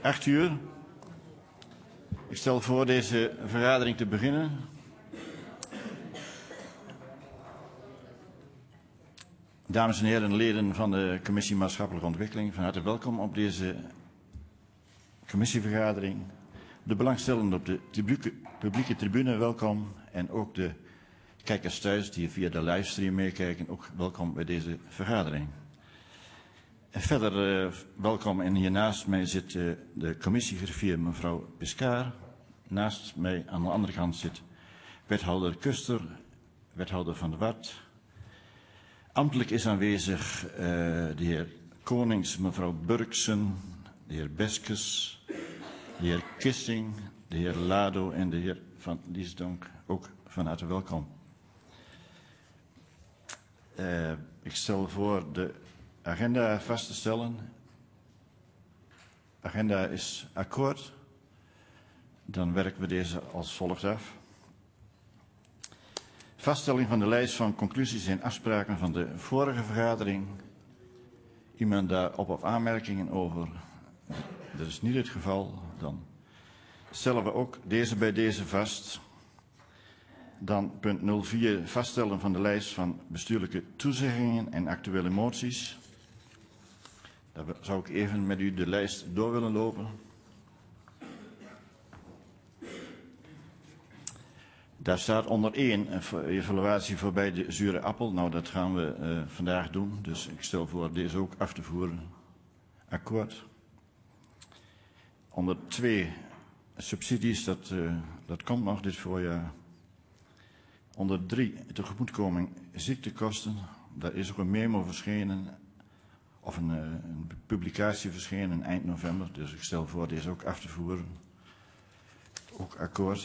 8:00. Ik stel voor deze vergadering te beginnen. Dames en heren, leden van de Commissie Maatschappelijke Ontwikkeling, van harte welkom op deze commissievergadering. De belangstellenden op de publieke tribune, welkom. En ook de kijkers thuis die via de livestream meekijken, ook welkom bij deze vergadering. En verder welkom en hier naast mij zit de commissiegriffier mevrouw Piscaar. Naast mij aan de andere kant zit wethouder Kuster, wethouder Van der Wart. Ambtelijk is aanwezig de heer Konings, mevrouw Burksen, de heer Beskes, de heer Kissing, de heer Lado en de heer Van Liesdonk. Ook van harte welkom. Ik stel voor de agenda vast te stellen. De agenda is akkoord. Dan werken we deze als volgt af. Vaststelling van de lijst van conclusies en afspraken van de vorige vergadering. Iemand daar op of aanmerkingen over? Dat is niet het geval. Dan stellen we ook deze bij deze vast. Dan punt 04, vaststellen van de lijst van bestuurlijke toezeggingen en actuele moties. Daar zou ik even met u de lijst door willen lopen. Daar staat onder 1 een evaluatie voorbij de zure appel. Nou, dat gaan we vandaag doen. Dus ik stel voor deze ook af te voeren. Akkoord. Onder 2 subsidies, dat komt nog dit voorjaar. Onder 3 tegemoetkoming ziektekosten. Daar is ook een memo verschenen. Of een publicatie verschenen eind november. Dus ik stel voor deze ook af te voeren. Ook akkoord.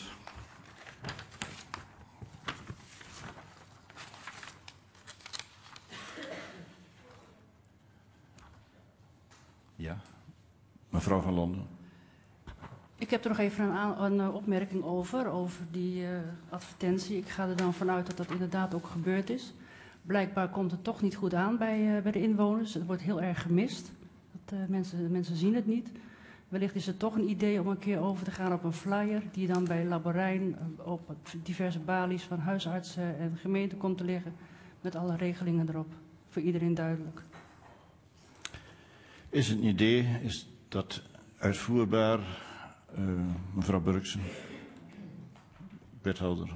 Ja, mevrouw Van Londen. Ik heb er nog even een opmerking over die advertentie. Ik ga er dan vanuit dat dat inderdaad ook gebeurd is. Blijkbaar komt het toch niet goed aan bij de inwoners. Het wordt heel erg gemist. Mensen zien het niet. Wellicht is het toch een idee om een keer over te gaan op een flyer die dan bij Laborijn op diverse balies van huisartsen en gemeenten komt te liggen. Met alle regelingen erop. Voor iedereen duidelijk. Is het een idee? Is dat uitvoerbaar? Mevrouw Burksen, wethouder.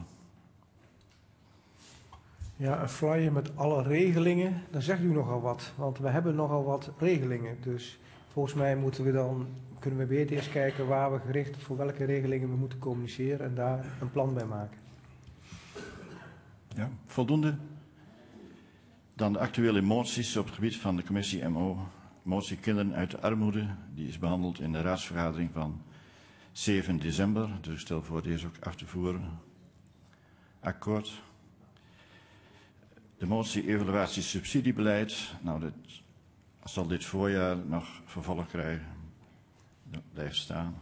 Ja, een flyer met alle regelingen, dan zegt u nogal wat. Want we hebben nogal wat regelingen. Dus volgens mij kunnen we beter eens kijken waar we gericht voor welke regelingen we moeten communiceren en daar een plan bij maken. Ja, voldoende. Dan de actuele moties op het gebied van de commissie MO. Motie Kinderen uit de Armoede, die is behandeld in de raadsvergadering van 7 december. Dus ik stel voor deze ook af te voeren. Akkoord. De motie evaluatie subsidiebeleid. Nou, dat zal dit voorjaar nog vervolg krijgen. Dat blijft staan.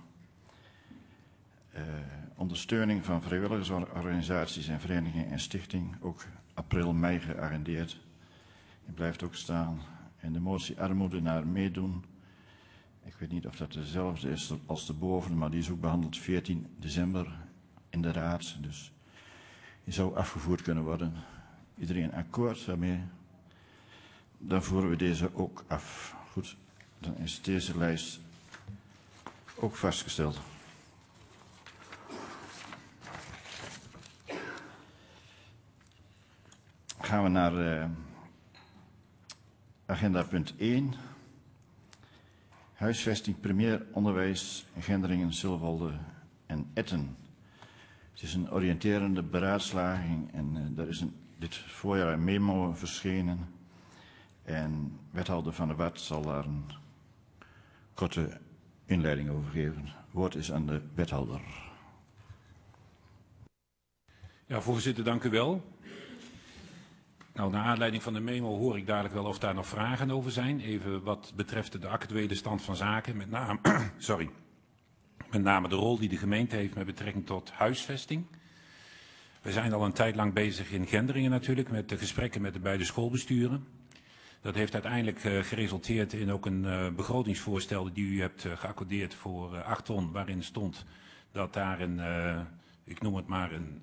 Ondersteuning van vrijwilligersorganisaties en verenigingen en stichting. Ook april, mei geagendeerd. Die blijft ook staan. En de motie armoede naar meedoen. Ik weet niet of dat dezelfde is als de boven, maar die is ook behandeld 14 december in de raad. Dus die zou afgevoerd kunnen worden. Iedereen akkoord daarmee? Dan voeren we deze ook af. Goed, dan is deze lijst ook vastgesteld. Gaan we naar agenda punt 1. Huisvesting primair onderwijs Gendringen, Silvolde en Etten. Het is een oriënterende beraadslaging en er is dit voorjaar een memo verschenen. En wethouder Van der Wart zal daar een korte inleiding over geven. Het woord is aan de wethouder. Ja, voorzitter, dank u wel. Nou, naar aanleiding van de memo hoor ik dadelijk wel of daar nog vragen over zijn. Even wat betreft de actuele stand van zaken, met name de rol die de gemeente heeft met betrekking tot huisvesting. We zijn al een tijd lang bezig in Gendringen natuurlijk met de gesprekken met de beide schoolbesturen. Dat heeft uiteindelijk geresulteerd in ook een begrotingsvoorstel die u hebt geaccordeerd voor 8 ton, waarin stond dat daar ik noem het maar, een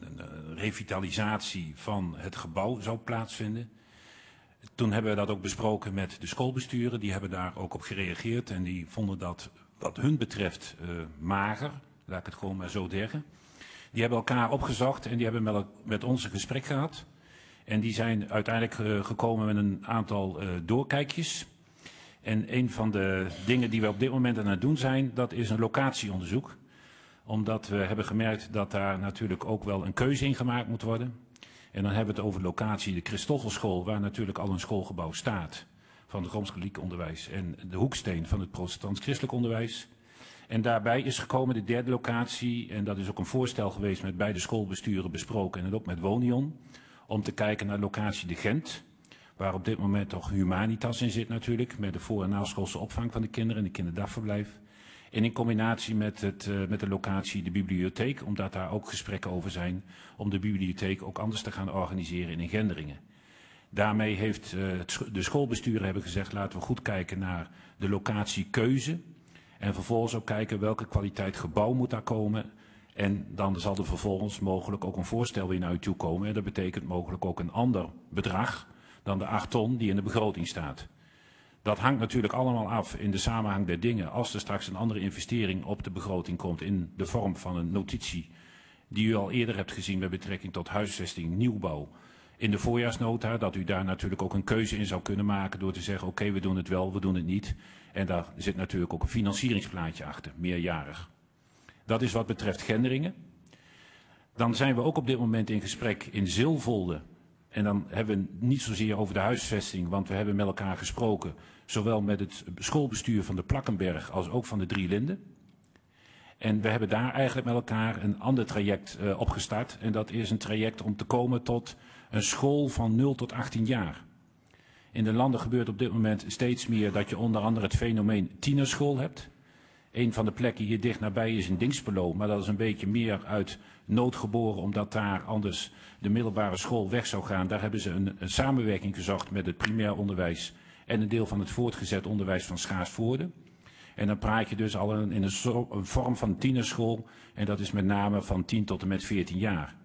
revitalisatie van het gebouw zou plaatsvinden. Toen hebben we dat ook besproken met de schoolbesturen, die hebben daar ook op gereageerd en die vonden dat wat hun betreft mager, laat ik het gewoon maar zo zeggen. Die hebben elkaar opgezocht en die hebben met ons een gesprek gehad. En die zijn uiteindelijk gekomen met een aantal doorkijkjes. En een van de dingen die we op dit moment aan het doen zijn, dat is een locatieonderzoek. Omdat we hebben gemerkt dat daar natuurlijk ook wel een keuze in gemaakt moet worden. En dan hebben we het over de locatie de Christoffelschool, waar natuurlijk al een schoolgebouw staat van het Rooms-Katholiek onderwijs. En de hoeksteen van het protestants-christelijk onderwijs. En daarbij is gekomen de derde locatie, en dat is ook een voorstel geweest met beide schoolbesturen besproken en ook met Wonion. Om te kijken naar locatie de Gent, waar op dit moment toch Humanitas in zit natuurlijk, met de voor- en naschoolse opvang van de kinderen en de kinderdagverblijf. En in combinatie met de locatie de bibliotheek, omdat daar ook gesprekken over zijn, om de bibliotheek ook anders te gaan organiseren in Gendringen. Daarmee heeft de schoolbesturen hebben gezegd, laten we goed kijken naar de locatiekeuze. En vervolgens ook kijken welke kwaliteit gebouw moet daar komen. En dan zal er vervolgens mogelijk ook een voorstel weer naar u toe komen. En dat betekent mogelijk ook een ander bedrag dan de 8 ton die in de begroting staat. Dat hangt natuurlijk allemaal af in de samenhang der dingen. Als er straks een andere investering op de begroting komt in de vorm van een notitie die u al eerder hebt gezien met betrekking tot huisvesting, nieuwbouw. In de voorjaarsnota, dat u daar natuurlijk ook een keuze in zou kunnen maken door te zeggen, oké, we doen het wel, we doen het niet. En daar zit natuurlijk ook een financieringsplaatje achter, meerjarig. Dat is wat betreft Gendringen. Dan zijn we ook op dit moment in gesprek in Zilvolde. En dan hebben we het niet zozeer over de huisvesting, want we hebben met elkaar gesproken, zowel met het schoolbestuur van de Plakkenberg als ook van de Drie Linden. En we hebben daar eigenlijk met elkaar een ander traject opgestart. En dat is een traject om te komen tot een school van 0 tot 18 jaar. In de landen gebeurt op dit moment steeds meer dat je onder andere het fenomeen tienerschool hebt. Een van de plekken hier dicht nabij is in Dinxperlo, maar dat is een beetje meer uit nood geboren, omdat daar anders de middelbare school weg zou gaan. Daar hebben ze een samenwerking gezocht met het primair onderwijs en een deel van het voortgezet onderwijs van Schaarsvoorde. En dan praat je dus al in een vorm van tienerschool en dat is met name van 10 tot en met 14 jaar.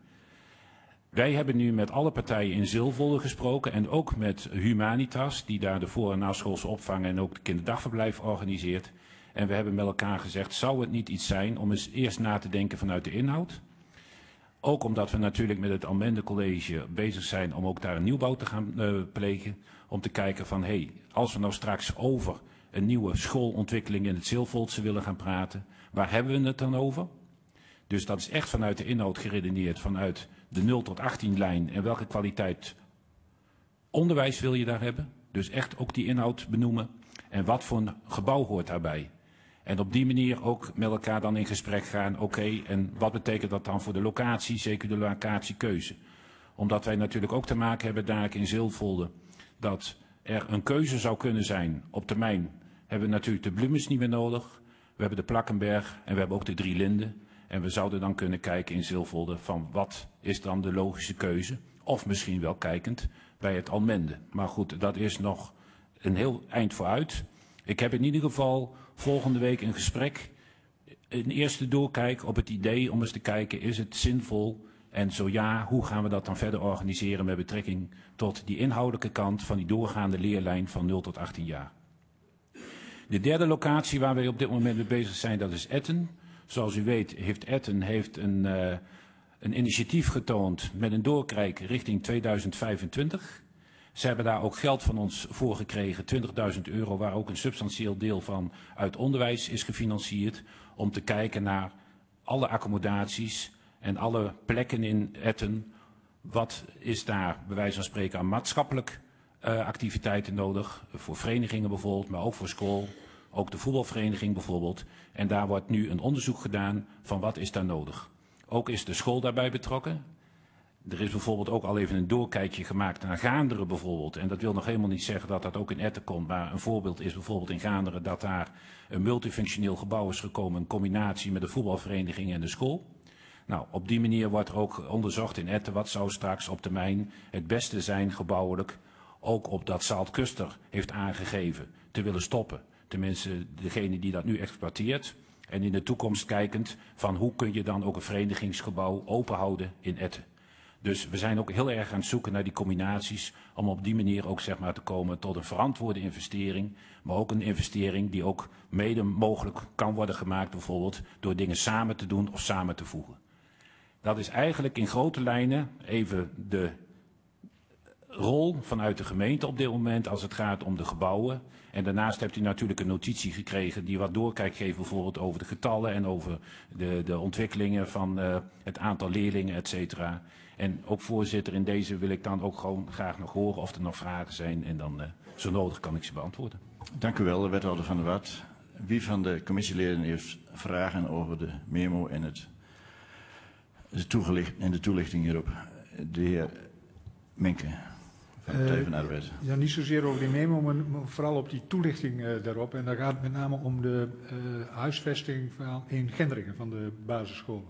Wij hebben nu met alle partijen in Zilvolde gesproken en ook met Humanitas, die daar de voor- en naschoolse opvang en ook de kinderdagverblijf organiseert. En we hebben met elkaar gezegd, zou het niet iets zijn om eens eerst na te denken vanuit de inhoud? Ook omdat we natuurlijk met het Almende College bezig zijn om ook daar een nieuwbouw te gaan plegen. Om te kijken van, als we nou straks over een nieuwe schoolontwikkeling in het Zilvoldse willen gaan praten, waar hebben we het dan over? Dus dat is echt vanuit de inhoud geredeneerd, vanuit de 0 tot 18 lijn en welke kwaliteit onderwijs wil je daar hebben. Dus echt ook die inhoud benoemen en wat voor een gebouw hoort daarbij. En op die manier ook met elkaar dan in gesprek gaan, en wat betekent dat dan voor de locatie, zeker de locatiekeuze. Omdat wij natuurlijk ook te maken hebben daar in Zilvolde, dat er een keuze zou kunnen zijn. Op termijn hebben we natuurlijk de Bloemens niet meer nodig, we hebben de Plakkenberg en we hebben ook de Drie Linden. En we zouden dan kunnen kijken in Zilvolde van wat is dan de logische keuze. Of misschien wel kijkend bij het Almende. Maar goed, dat is nog een heel eind vooruit. Ik heb in ieder geval volgende week een gesprek, een eerste doorkijk op het idee om eens te kijken, is het zinvol? En zo ja, hoe gaan we dat dan verder organiseren met betrekking tot die inhoudelijke kant van die doorgaande leerlijn van 0 tot 18 jaar. De derde locatie waar wij op dit moment mee bezig zijn, dat is Etten. Zoals u weet heeft Etten een initiatief getoond met een doorkijk richting 2025. Ze hebben daar ook geld van ons voor gekregen, €20.000, waar ook een substantieel deel van uit onderwijs is gefinancierd. Om te kijken naar alle accommodaties en alle plekken in Etten. Wat is daar bij wijze van spreken aan maatschappelijk activiteiten nodig. Voor verenigingen bijvoorbeeld, maar ook voor school. Ook de voetbalvereniging bijvoorbeeld. En daar wordt nu een onderzoek gedaan van wat is daar nodig. Ook is de school daarbij betrokken. Er is bijvoorbeeld ook al even een doorkijkje gemaakt naar Gaanderen bijvoorbeeld. En dat wil nog helemaal niet zeggen dat dat ook in Etten komt. Maar een voorbeeld is bijvoorbeeld in Gaanderen dat daar een multifunctioneel gebouw is gekomen. Een combinatie met de voetbalvereniging en de school. Nou, op die manier wordt er ook onderzocht in Etten wat zou straks op termijn het beste zijn gebouwelijk ook op dat Zaaltkuster heeft aangegeven te willen stoppen. Tenminste, degene die dat nu exploiteert. En in de toekomst kijkend van hoe kun je dan ook een verenigingsgebouw open houden in Etten. Dus we zijn ook heel erg aan het zoeken naar die combinaties om op die manier ook zeg maar te komen tot een verantwoorde investering. Maar ook een investering die ook mede mogelijk kan worden gemaakt bijvoorbeeld door dingen samen te doen of samen te voegen. Dat is eigenlijk in grote lijnen even de rol vanuit de gemeente op dit moment als het gaat om de gebouwen. En daarnaast hebt u natuurlijk een notitie gekregen die wat doorkijk geeft bijvoorbeeld over de getallen en over de ontwikkelingen van het aantal leerlingen, et cetera. En ook voorzitter, in deze wil ik dan ook gewoon graag nog horen of er nog vragen zijn en dan zo nodig kan ik ze beantwoorden. Dank u wel, wethouder Van der Wart. Wie van de commissieleden heeft vragen over de memo en de toelichting hierop? De heer Menke van de Partij van de Arbeid. Ja, niet zozeer over die memo, maar vooral op die toelichting daarop. En daar gaat het met name om de huisvesting in Gendringen van de basisscholen.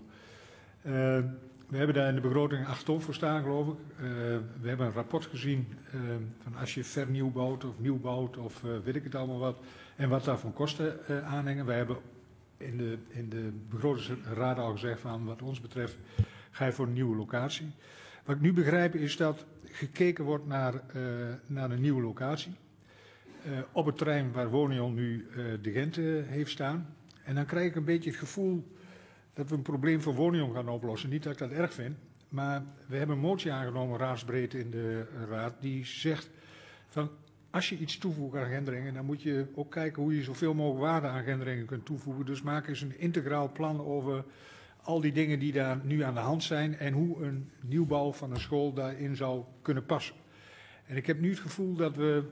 We hebben daar in de begroting 8 ton voor staan, geloof ik. We hebben een rapport gezien van als je vernieuwbouwt of nieuwbouwt of weet ik het allemaal wat. En wat daarvan kosten aanhangen. Wij hebben in de begrotingsraad al gezegd van wat ons betreft ga je voor een nieuwe locatie. Wat ik nu begrijp is dat gekeken wordt naar een nieuwe locatie. Op het terrein waar Wonion nu de Gent heeft staan. En dan krijg ik een beetje het gevoel dat we een probleem voor Wonion gaan oplossen. Niet dat ik dat erg vind, maar we hebben een motie aangenomen, raadsbreed in de raad, die zegt van als je iets toevoegt aan Gendringen, dan moet je ook kijken hoe je zoveel mogelijk waarde aan Gendringen kunt toevoegen. Dus maak eens een integraal plan over al die dingen die daar nu aan de hand zijn en hoe een nieuwbouw van een school daarin zou kunnen passen. En ik heb nu het gevoel dat we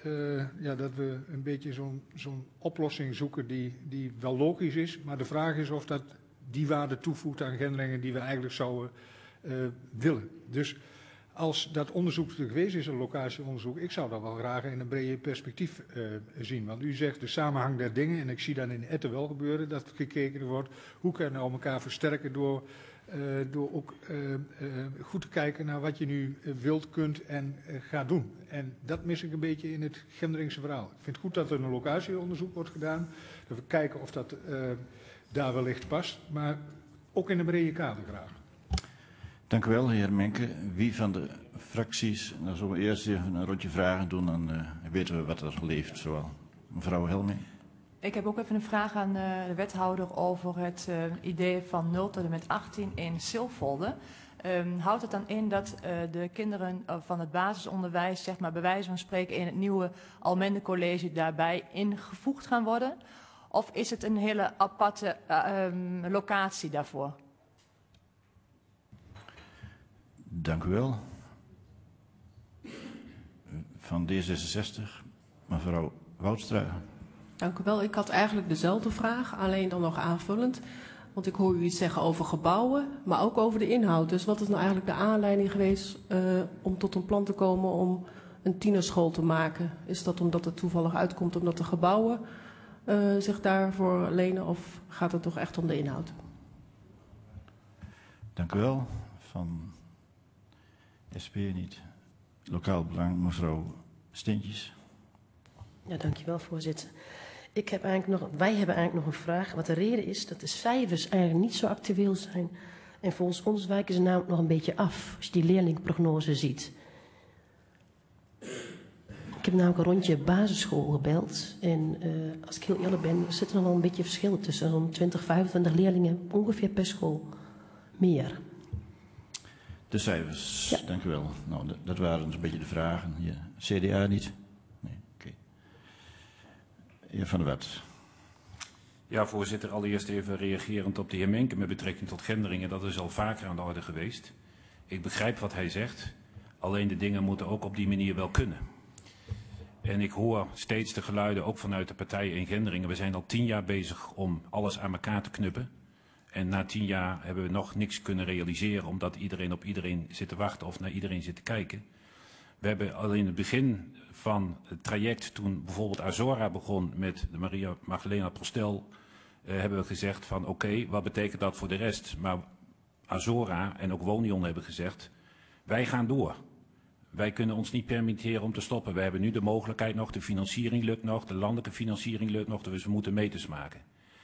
een beetje zo'n oplossing zoeken die wel logisch is, maar de vraag is of dat die waarde toevoegt aan Gendringen die we eigenlijk zouden willen. Dus als dat onderzoek er geweest is, een locatieonderzoek, ik zou dat wel graag in een breder perspectief zien. Want u zegt de samenhang der dingen, en ik zie dat in Etten wel gebeuren, dat gekeken wordt hoe kan je nou elkaar versterken door ook goed te kijken naar wat je nu wilt, kunt en gaat doen. En dat mis ik een beetje in het Gendringse verhaal. Ik vind het goed dat er een locatieonderzoek wordt gedaan, dat we kijken of dat daar wellicht past, maar ook in een brede kader graag. Dank u wel, heer Menke. Wie van de fracties, dan zullen we eerst even een rondje vragen doen, dan weten we wat er leeft. Zowel. Mevrouw Helming. Ik heb ook even een vraag aan de wethouder over het idee van 0 tot en met 18 in Silvolde. Houdt het dan in dat de kinderen van het basisonderwijs, zeg maar bij wijze van spreken, in het nieuwe Almende College daarbij ingevoegd gaan worden? Of is het een hele aparte locatie daarvoor? Dank u wel. Van D66, mevrouw Woudstra. Dank u wel. Ik had eigenlijk dezelfde vraag, alleen dan nog aanvullend. Want ik hoor u iets zeggen over gebouwen, maar ook over de inhoud. Dus wat is nou eigenlijk de aanleiding geweest om tot een plan te komen om een tienerschool te maken? Is dat omdat het toevallig uitkomt omdat de gebouwen zich daarvoor lenen of gaat het toch echt om de inhoud? Dank u wel. Van SP niet. Lokaal Belang, mevrouw Steentjes. Ja, dankjewel voorzitter. Wij hebben eigenlijk nog een vraag. Wat de reden is dat de cijfers eigenlijk niet zo actueel zijn. En volgens ons wijken ze namelijk nog een beetje af als je die leerlingprognose ziet. Ik heb namelijk een rondje basisschool gebeld. En als ik heel eerlijk ben, zit er nog wel een beetje verschil tussen. Zo'n 20, 25 leerlingen ongeveer per school. Meer. De cijfers, ja. Dank u wel. Nou, dat waren een beetje de vragen. Hier. CDA niet? Nee, oké. Heer Van der Wart. Ja, voorzitter, allereerst even reagerend op de heer Menke met betrekking tot Gendringen. Dat is al vaker aan de orde geweest. Ik begrijp wat hij zegt, alleen de dingen moeten ook op die manier wel kunnen. En ik hoor steeds de geluiden, ook vanuit de partijen in Gendringen. We zijn al 10 jaar bezig om alles aan elkaar te knuppen. En na 10 jaar hebben we nog niks kunnen realiseren, omdat iedereen op iedereen zit te wachten of naar iedereen zit te kijken. We hebben al in het begin van het traject, toen bijvoorbeeld Azora begon met de Maria Magdalena Prostel, hebben we gezegd van oké, wat betekent dat voor de rest? Maar Azora en ook Wonion hebben gezegd, wij gaan door. wij kunnen ons niet permitteren om te stoppen. We hebben nu de mogelijkheid nog, de financiering lukt nog, de landelijke financiering lukt nog, dus we moeten meters maken.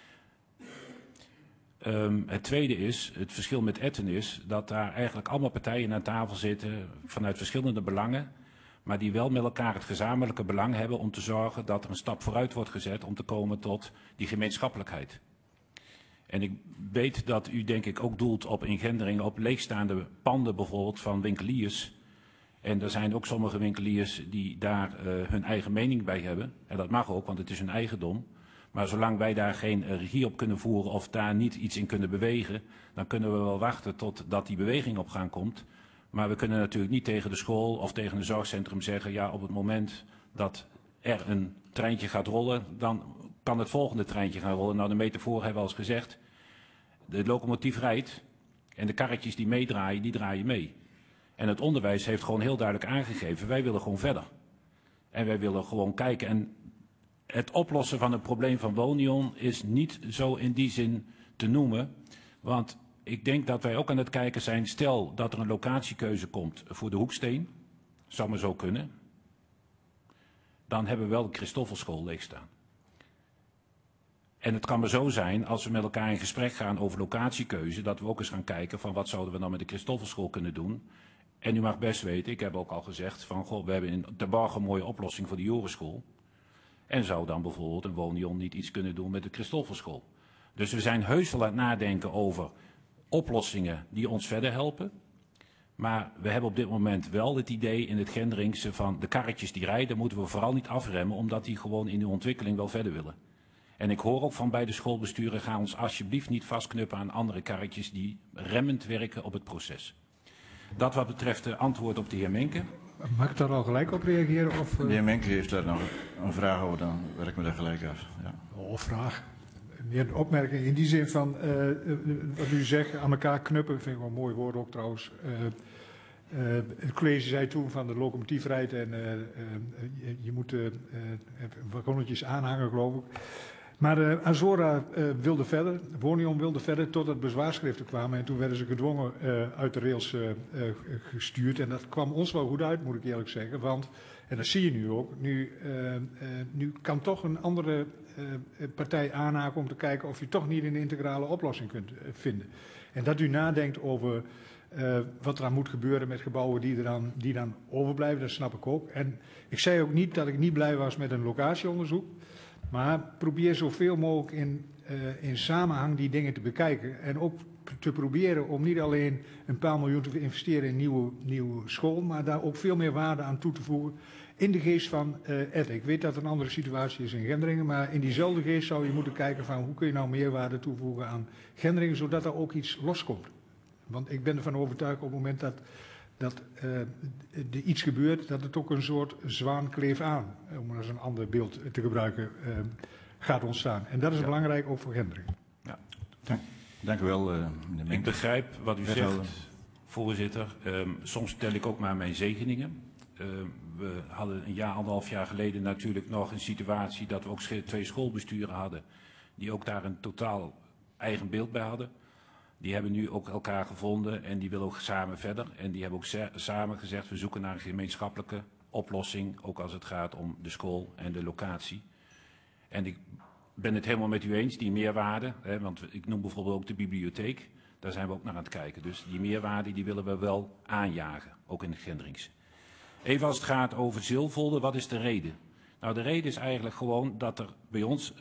Het tweede is, het verschil met Etten is, dat daar eigenlijk allemaal partijen aan tafel zitten vanuit verschillende belangen, maar die wel met elkaar het gezamenlijke belang hebben om te zorgen dat er een stap vooruit wordt gezet om te komen tot die gemeenschappelijkheid. En ik weet dat u denk ik ook doelt op ingenderingen, op leegstaande panden bijvoorbeeld van winkeliers. En er zijn ook sommige winkeliers die daar hun eigen mening bij hebben. En dat mag ook, want het is hun eigendom. Maar zolang wij daar geen regie op kunnen voeren of daar niet iets in kunnen bewegen, dan kunnen we wel wachten totdat die beweging op gang komt. Maar we kunnen natuurlijk niet tegen de school of tegen een zorgcentrum zeggen, ja, op het moment dat er een treintje gaat rollen, dan kan het volgende treintje gaan rollen. Nou, de metafoor hebben we al eens gezegd. De locomotief rijdt en de karretjes die meedraaien, die draaien mee. En het onderwijs heeft gewoon heel duidelijk aangegeven, wij willen gewoon verder. En wij willen gewoon kijken. En het oplossen van het probleem van Wonion is niet zo in die zin te noemen. Want ik denk dat wij ook aan het kijken zijn, stel dat er een locatiekeuze komt voor de Hoeksteen. Zou maar zo kunnen. Dan hebben we wel de Christoffelschool leegstaan. En het kan maar zo zijn, als we met elkaar in gesprek gaan over locatiekeuze, dat we ook eens gaan kijken van wat zouden we dan met de Christoffelschool kunnen doen. En u mag best weten, ik heb ook al gezegd van, goh, we hebben in de Barge een mooie oplossing voor de Jorenschool. En zou dan bijvoorbeeld een Wonion niet iets kunnen doen met de Christoffelschool. Dus we zijn heus wel aan het nadenken over oplossingen die ons verder helpen. Maar we hebben op dit moment wel het idee in het Gendringse van de karretjes die rijden, moeten we vooral niet afremmen, omdat die gewoon in de ontwikkeling wel verder willen. En ik hoor ook van bij de schoolbesturen, ga ons alsjeblieft niet vastknuppen aan andere karretjes die remmend werken op het proces. Dat wat betreft de antwoord op de heer Menke. Mag ik daar al gelijk op reageren? Of, De heer Menke heeft daar nog een vraag over, dan werken we daar gelijk af. Ja. Vraag. Meer een opmerking in die zin van wat u zegt, aan elkaar knuppen, vind ik wel een mooi woord ook trouwens. Het college zei toen van de locomotief rijdt en je moet wagonnetjes aanhangen, geloof ik. Maar Azora wilde verder, Wonion wilde verder totdat bezwaarschriften kwamen. En toen werden ze gedwongen uit de rails gestuurd. En dat kwam ons wel goed uit, moet ik eerlijk zeggen. Want, en dat zie je nu ook, nu kan toch een andere partij aanhaken om te kijken of je toch niet een integrale oplossing kunt vinden. En dat u nadenkt over wat er aan moet gebeuren met gebouwen die dan overblijven, dat snap ik ook. En ik zei ook niet dat ik niet blij was met een locatieonderzoek. Maar probeer zoveel mogelijk in samenhang die dingen te bekijken. En ook te proberen om niet alleen een paar miljoen te investeren in nieuwe school, maar daar ook veel meer waarde aan toe te voegen. In de geest van Etten. Ik weet dat er een andere situatie is in Gendringen, maar in diezelfde geest zou je moeten kijken van hoe kun je nou meerwaarde toevoegen aan Gendringen, zodat er ook iets loskomt. Want ik ben ervan overtuigd op het moment dat er iets gebeurt, dat het ook een soort zwaan kleef aan, om eens een ander beeld te gebruiken, gaat ontstaan. En dat is belangrijk ook voor Gendringen. Ja. Dank u wel, meneer Menke. Ik begrijp wat u zegt, voorzitter. Soms tel ik ook maar mijn zegeningen. We hadden een jaar, 1,5 jaar geleden natuurlijk nog een situatie dat we ook 2 schoolbesturen hadden, die ook daar een totaal eigen beeld bij hadden. Die hebben nu ook elkaar gevonden en die willen ook samen verder. En die hebben ook samen gezegd, we zoeken naar een gemeenschappelijke oplossing, ook als het gaat om de school en de locatie. En ik ben het helemaal met u eens, die meerwaarde, want ik noem bijvoorbeeld ook de bibliotheek, daar zijn we ook naar aan het kijken. Dus die meerwaarde die willen we wel aanjagen, ook in het Gendringse. Even als het gaat over Zilvolde, wat is de reden? Nou, de reden is eigenlijk gewoon dat er bij ons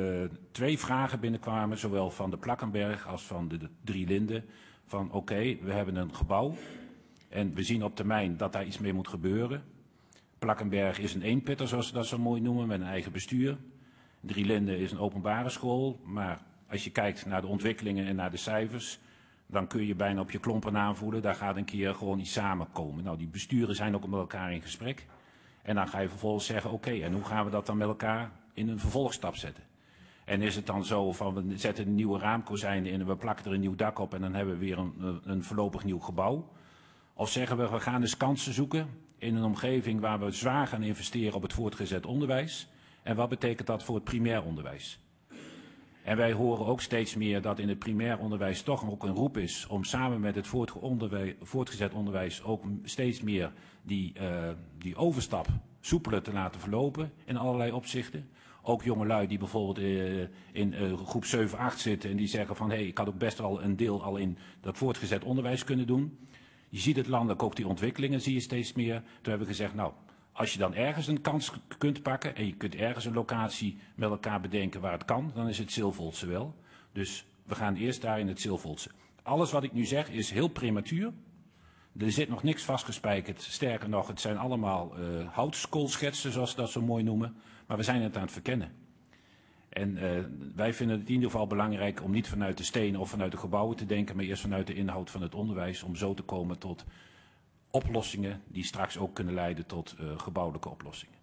2 vragen binnenkwamen, zowel van de Plakkenberg als van de 3 Linden. Van oké, we hebben een gebouw en we zien op termijn dat daar iets mee moet gebeuren. Plakkenberg is een eenpitter, zoals ze dat zo mooi noemen, met een eigen bestuur. 3 Linden is een openbare school, maar als je kijkt naar de ontwikkelingen en naar de cijfers, dan kun je bijna op je klompen aanvoelen, daar gaat een keer gewoon iets samenkomen. Nou, die besturen zijn ook met elkaar in gesprek. En dan ga je vervolgens zeggen, oké, en hoe gaan we dat dan met elkaar in een vervolgstap zetten? En is het dan zo van, we zetten een nieuwe raamkozijnen in en we plakken er een nieuw dak op en dan hebben we weer een voorlopig nieuw gebouw? Of zeggen we gaan eens kansen zoeken in een omgeving waar we zwaar gaan investeren op het voortgezet onderwijs? En wat betekent dat voor het primair onderwijs? En wij horen ook steeds meer dat in het primair onderwijs toch ook een roep is om samen met het voortgezet onderwijs ook steeds meer die overstap soepeler te laten verlopen in allerlei opzichten. Ook jongelui die bijvoorbeeld in groep 7, 8 zitten en die zeggen van ik had ook best wel een deel al in dat voortgezet onderwijs kunnen doen. Je ziet het landelijk ook die ontwikkelingen, zie je steeds meer. Toen hebben we gezegd, nou, als je dan ergens een kans kunt pakken en je kunt ergens een locatie met elkaar bedenken waar het kan, dan is het Zilvoldse wel. Dus we gaan eerst daar in het Zilvoldse. Alles wat ik nu zeg is heel prematuur. Er zit nog niks vastgespijkerd. Sterker nog, het zijn allemaal houtskoolschetsen, zoals ze dat zo mooi noemen. Maar we zijn het aan het verkennen. En wij vinden het in ieder geval belangrijk om niet vanuit de stenen of vanuit de gebouwen te denken, maar eerst vanuit de inhoud van het onderwijs, om zo te komen tot oplossingen die straks ook kunnen leiden tot gebouwelijke oplossingen.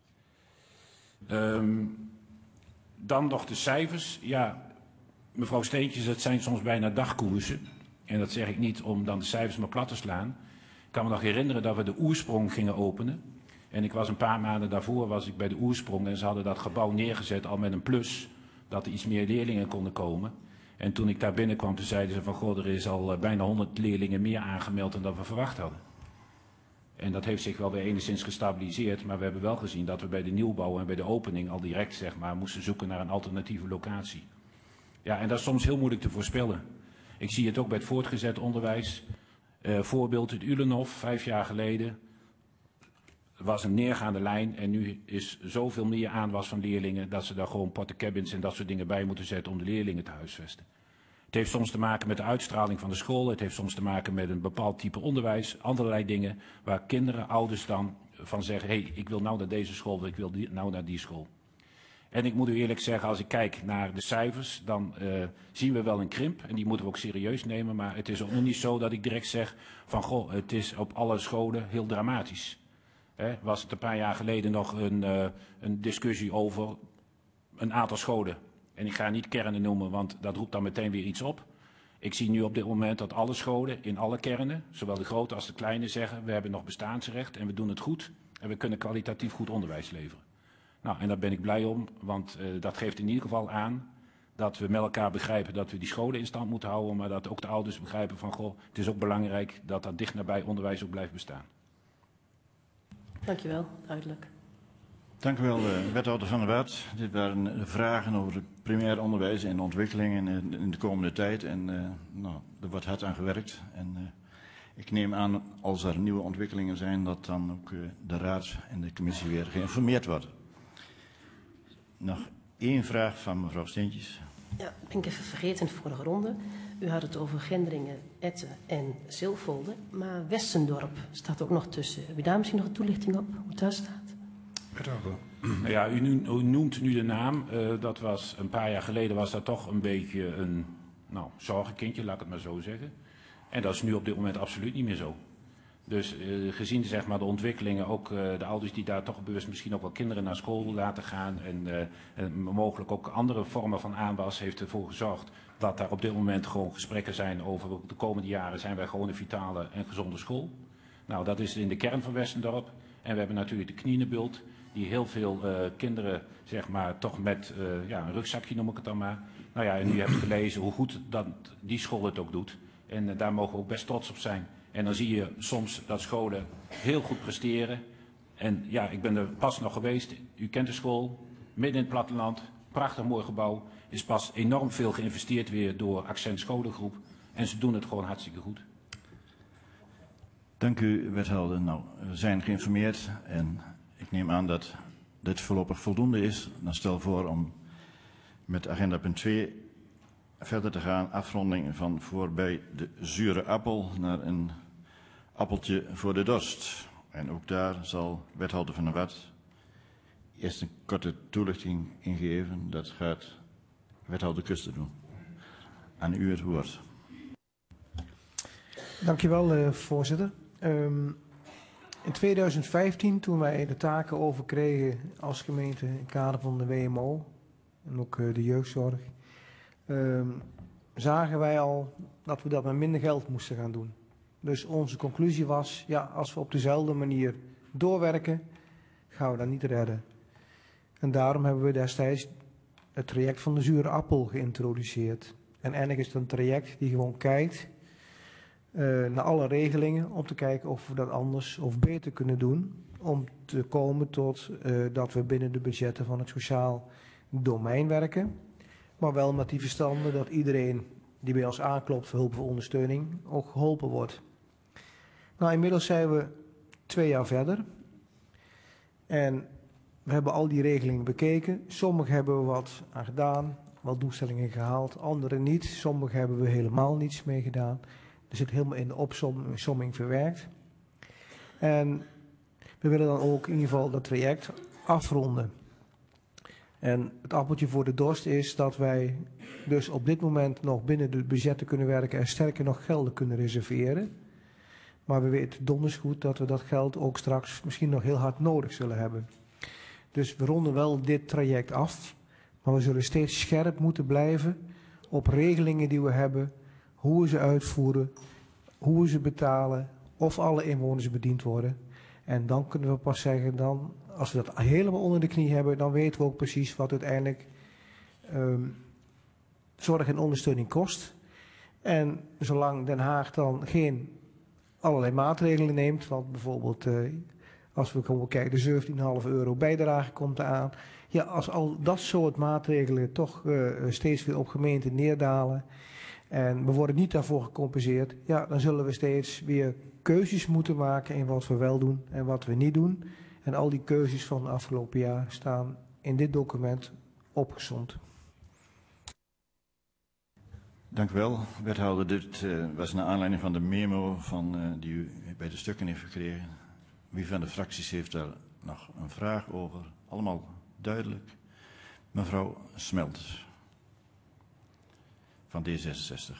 Dan nog de cijfers. Ja, mevrouw Steentjes, het zijn soms bijna dagkoersen. En dat zeg ik niet om dan de cijfers maar plat te slaan. Ik kan me nog herinneren dat we de Oersprong gingen openen. En ik was een paar maanden daarvoor bij de Oersprong en ze hadden dat gebouw neergezet al met een plus, dat er iets meer leerlingen konden komen. En toen ik daar binnenkwam, toen zeiden ze van goh, er is al bijna 100 leerlingen meer aangemeld dan dat we verwacht hadden. En dat heeft zich wel weer enigszins gestabiliseerd, maar we hebben wel gezien dat we bij de nieuwbouw en bij de opening al direct zeg maar moesten zoeken naar een alternatieve locatie. Ja, en dat is soms heel moeilijk te voorspellen. Ik zie het ook bij het voortgezet onderwijs. Voorbeeld uit Ulenhof, 5 jaar geleden. Er was een neergaande lijn en nu is zoveel meer aanwas van leerlingen dat ze daar gewoon portecabins en dat soort dingen bij moeten zetten om de leerlingen te huisvesten. Het heeft soms te maken met de uitstraling van de school, het heeft soms te maken met een bepaald type onderwijs, allerlei dingen waar kinderen, ouders dan van zeggen, ik wil nou naar deze school, of ik wil nou naar die school. En ik moet u eerlijk zeggen, als ik kijk naar de cijfers, dan zien we wel een krimp. En die moeten we ook serieus nemen. Maar het is ook nog niet zo dat ik direct zeg van, goh, het is op alle scholen heel dramatisch. Was het een paar jaar geleden nog een discussie over een aantal scholen. En ik ga niet kernen noemen, want dat roept dan meteen weer iets op. Ik zie nu op dit moment dat alle scholen in alle kernen, zowel de grote als de kleine, zeggen, we hebben nog bestaansrecht en we doen het goed. En we kunnen kwalitatief goed onderwijs leveren. Nou, en daar ben ik blij om, want dat geeft in ieder geval aan dat we met elkaar begrijpen dat we die scholen in stand moeten houden, maar dat ook de ouders begrijpen van, goh, het is ook belangrijk dat dat dicht nabij onderwijs ook blijft bestaan. Dankjewel, duidelijk. Dank u wel, wethouder Van der Waard. Dit waren vragen over het primair onderwijs en de ontwikkelingen in de komende tijd. En er wordt hard aan gewerkt. En ik neem aan, als er nieuwe ontwikkelingen zijn, dat dan ook de raad en de commissie weer geïnformeerd wordt. Nog één vraag van mevrouw Steentjes. Ja, ben ik even vergeten in de vorige ronde. U had het over Gendringen, Etten en Zilvolde. Maar Westendorp staat ook nog tussen. Heb je daar misschien nog een toelichting op, hoe het daar staat? Ja, u noemt nu de naam. Dat was een paar jaar geleden was dat toch een beetje een zorgenkindje, laat ik het maar zo zeggen. En dat is nu op dit moment absoluut niet meer zo. Dus gezien zeg maar, de ontwikkelingen, ook de ouders die daar toch bewust misschien ook wel kinderen naar school laten gaan en mogelijk ook andere vormen van aanwas, heeft ervoor gezorgd dat daar op dit moment gewoon gesprekken zijn over de komende jaren zijn wij gewoon een vitale en gezonde school. Nou, dat is in de kern van Westendorp. En we hebben natuurlijk de Knienebult, die heel veel kinderen zeg maar toch met een rugzakje noem ik het dan maar. Nou ja, en u hebt gelezen hoe goed dat die school het ook doet. En daar mogen we ook best trots op zijn. En dan zie je soms dat scholen heel goed presteren. En ja, ik ben er pas nog geweest. U kent de school, midden in het platteland. Prachtig mooi gebouw. Is pas enorm veel geïnvesteerd weer door Accent Scholengroep. En ze doen het gewoon hartstikke goed. Dank u, wethouder. Nou, we zijn geïnformeerd en ik neem aan dat dit voorlopig voldoende is. Dan stel voor om met agenda punt 2 verder te gaan. Afronding van voorbij de zure appel naar een appeltje voor de dorst. En ook daar zal wethouder Van der Waard eerst een korte toelichting ingeven. Dat gaat wethouder Kuster doen. Aan u het woord. Dankjewel, voorzitter. In 2015, toen wij de taken overkregen als gemeente in het kader van de WMO en ook de jeugdzorg, zagen wij al dat we dat met minder geld moesten gaan doen. Dus onze conclusie was, ja, als we op dezelfde manier doorwerken, gaan we dat niet redden. En daarom hebben we destijds het traject van de zure appel geïntroduceerd. En eigenlijk is het een traject die gewoon kijkt naar alle regelingen om te kijken of we dat anders of beter kunnen doen. Om te komen tot dat we binnen de budgetten van het sociaal domein werken. Maar wel met die verstande dat iedereen die bij ons aanklopt voor hulp of ondersteuning ook geholpen wordt. Nou, inmiddels zijn we 2 jaar verder. En we hebben al die regelingen bekeken. Sommige hebben we wat aan gedaan, wat doelstellingen gehaald, andere niet. Sommige hebben we helemaal niets mee gedaan. Er zit helemaal in de opsomming verwerkt. En we willen dan ook in ieder geval dat traject afronden. En het appeltje voor de dorst is dat wij dus op dit moment nog binnen de budgetten kunnen werken en sterker nog gelden kunnen reserveren. Maar we weten donders goed dat we dat geld ook straks misschien nog heel hard nodig zullen hebben. Dus we ronden wel dit traject af, maar we zullen steeds scherp moeten blijven op regelingen die we hebben, hoe we ze uitvoeren, hoe we ze betalen, of alle inwoners bediend worden. En dan kunnen we pas zeggen, dan, als we dat helemaal onder de knie hebben, dan weten we ook precies wat uiteindelijk zorg en ondersteuning kost. En zolang Den Haag dan geen allerlei maatregelen neemt, want bijvoorbeeld als we gewoon kijken, de €17,5 bijdrage komt eraan. Ja, als al dat soort maatregelen toch steeds weer op gemeenten neerdalen en we worden niet daarvoor gecompenseerd, ja, dan zullen we steeds weer keuzes moeten maken in wat we wel doen en wat we niet doen. En al die keuzes van het afgelopen jaar staan in dit document opgesomd. Dank u wel, wethouder. Dit was naar aanleiding van de memo die u bij de stukken heeft gekregen. Wie van de fracties heeft daar nog een vraag over? Allemaal duidelijk. Mevrouw Smelters van D66.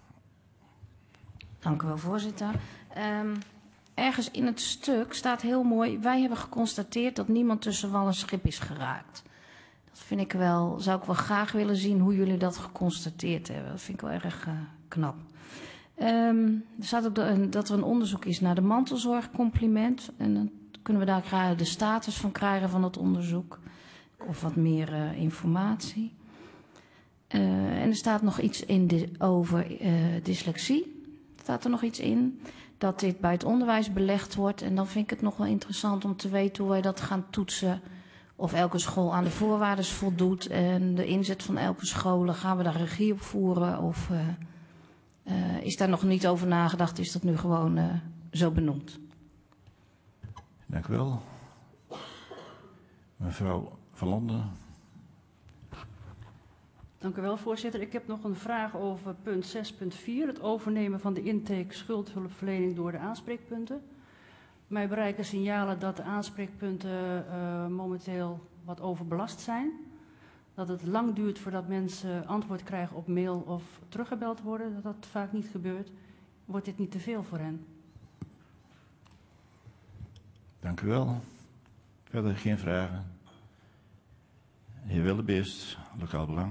Dank u wel, voorzitter. Ergens in het stuk staat heel mooi: wij hebben geconstateerd dat niemand tussen wal en schip is geraakt. Dat vind ik wel, zou ik wel graag willen zien hoe jullie dat geconstateerd hebben. Dat vind ik wel erg knap. Er staat ook dat er een onderzoek is naar de mantelzorgcompliment. En dan kunnen we daar graag de status van krijgen van dat onderzoek. Of wat meer informatie. En er staat nog iets in over dyslexie. Staat er nog iets in? Dat dit bij het onderwijs belegd wordt. En dan vind ik het nog wel interessant om te weten hoe wij dat gaan toetsen. Of elke school aan de voorwaarden voldoet. En de inzet van elke school, gaan we daar regie op voeren? Of is daar nog niet over nagedacht? Is dat nu gewoon zo benoemd? Dank u wel. Mevrouw Van Londen. Dank u wel, voorzitter. Ik heb nog een vraag over punt 6.4, het overnemen van de intake schuldhulpverlening door de aanspreekpunten. Mij bereiken signalen dat de aanspreekpunten momenteel wat overbelast zijn. Dat het lang duurt voordat mensen antwoord krijgen op mail of teruggebeld worden, dat dat vaak niet gebeurt. Wordt dit niet te veel voor hen? Dank u wel. Verder geen vragen. De heer Willebeest, Lokaal Belang.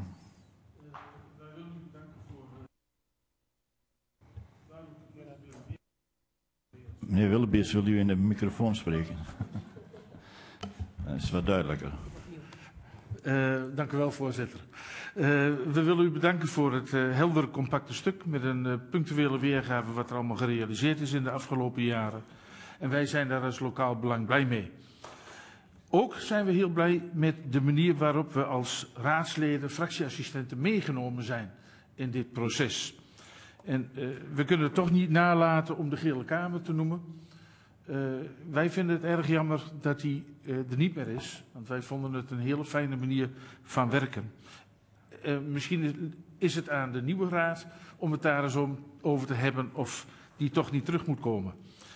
Meneer Willebeest, wil u in de microfoon spreken? Dat is wat duidelijker. Dank u wel, voorzitter. We willen u bedanken voor het heldere, compacte stuk met een punctuele weergave wat er allemaal gerealiseerd is in de afgelopen jaren. En wij zijn daar als Lokaal Belang blij mee. Ook zijn we heel blij met de manier waarop we als raadsleden, fractieassistenten meegenomen zijn in dit proces. En we kunnen het toch niet nalaten om de Gele Kamer te noemen. Wij vinden het erg jammer dat die er niet meer is, want wij vonden het een hele fijne manier van werken. Misschien is het aan de nieuwe raad om het daar eens over te hebben of die toch niet terug moet komen.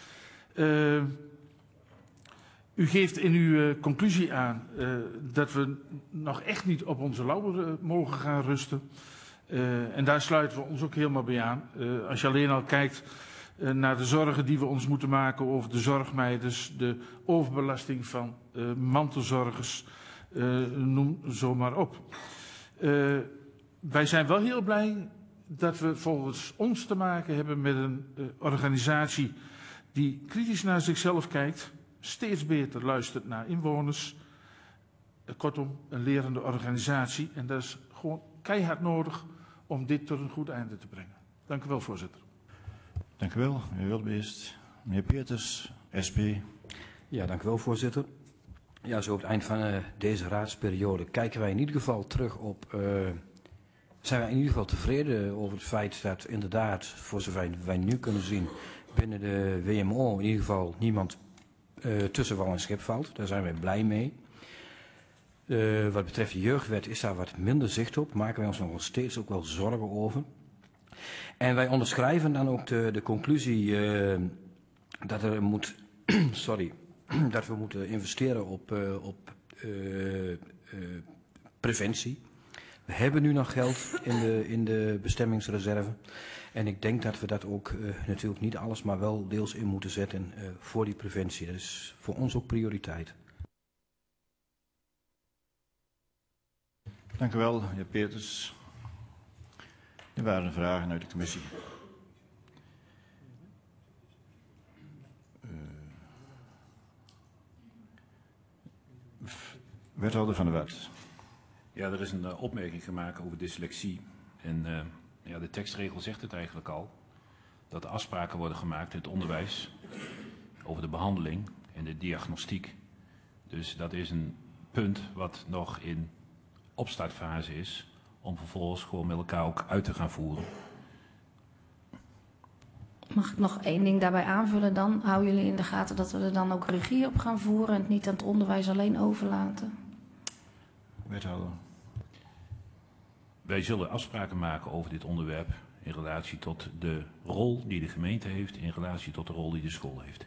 U geeft in uw conclusie aan dat we nog echt niet op onze lauweren mogen gaan rusten. En daar sluiten we ons ook helemaal bij aan. Als je alleen al kijkt naar de zorgen die we ons moeten maken over de zorgmeiders, de overbelasting van mantelzorgers, noem zo maar op. Wij zijn wel heel blij dat we volgens ons te maken hebben met een organisatie die kritisch naar zichzelf kijkt, steeds beter luistert naar inwoners, Kortom, een lerende organisatie. En dat is gewoon keihard nodig om dit tot een goed einde te brengen. Dank u wel, voorzitter. Dank u wel, meneer Wildebeest. Meneer Peters, SP. Ja, dank u wel, voorzitter. Ja, zo op het eind van deze raadsperiode kijken wij in ieder geval terug op... zijn wij in ieder geval tevreden over het feit dat inderdaad, voor zover wij nu kunnen zien, binnen de WMO in ieder geval niemand tussen wal en schip valt. Daar zijn wij blij mee. Wat betreft de jeugdwet is daar wat minder zicht op. Maken wij ons nog steeds ook wel zorgen over. En wij onderschrijven dan ook de conclusie dat er moet, dat we moeten investeren op preventie. We hebben nu nog geld in de bestemmingsreserve. En ik denk dat we dat ook natuurlijk niet alles, maar wel deels in moeten zetten voor die preventie. Dat is voor ons ook prioriteit. Dank u wel, heer Peters. Er waren vragen uit de commissie. Wethouder van de Wet. Ja, er is een opmerking gemaakt over dyslexie. En ja, de tekstregel zegt het eigenlijk al. Dat er afspraken worden gemaakt in het onderwijs over de behandeling en de diagnostiek. Dus dat is een punt wat nog in opstartfase is, om vervolgens gewoon met elkaar ook uit te gaan voeren. Mag ik nog één ding daarbij aanvullen dan? Houden jullie in de gaten dat we er dan ook regie op gaan voeren en het niet aan het onderwijs alleen overlaten? Wethouder. Wij zullen afspraken maken over dit onderwerp in relatie tot de rol die de gemeente heeft, in relatie tot de rol die de school heeft.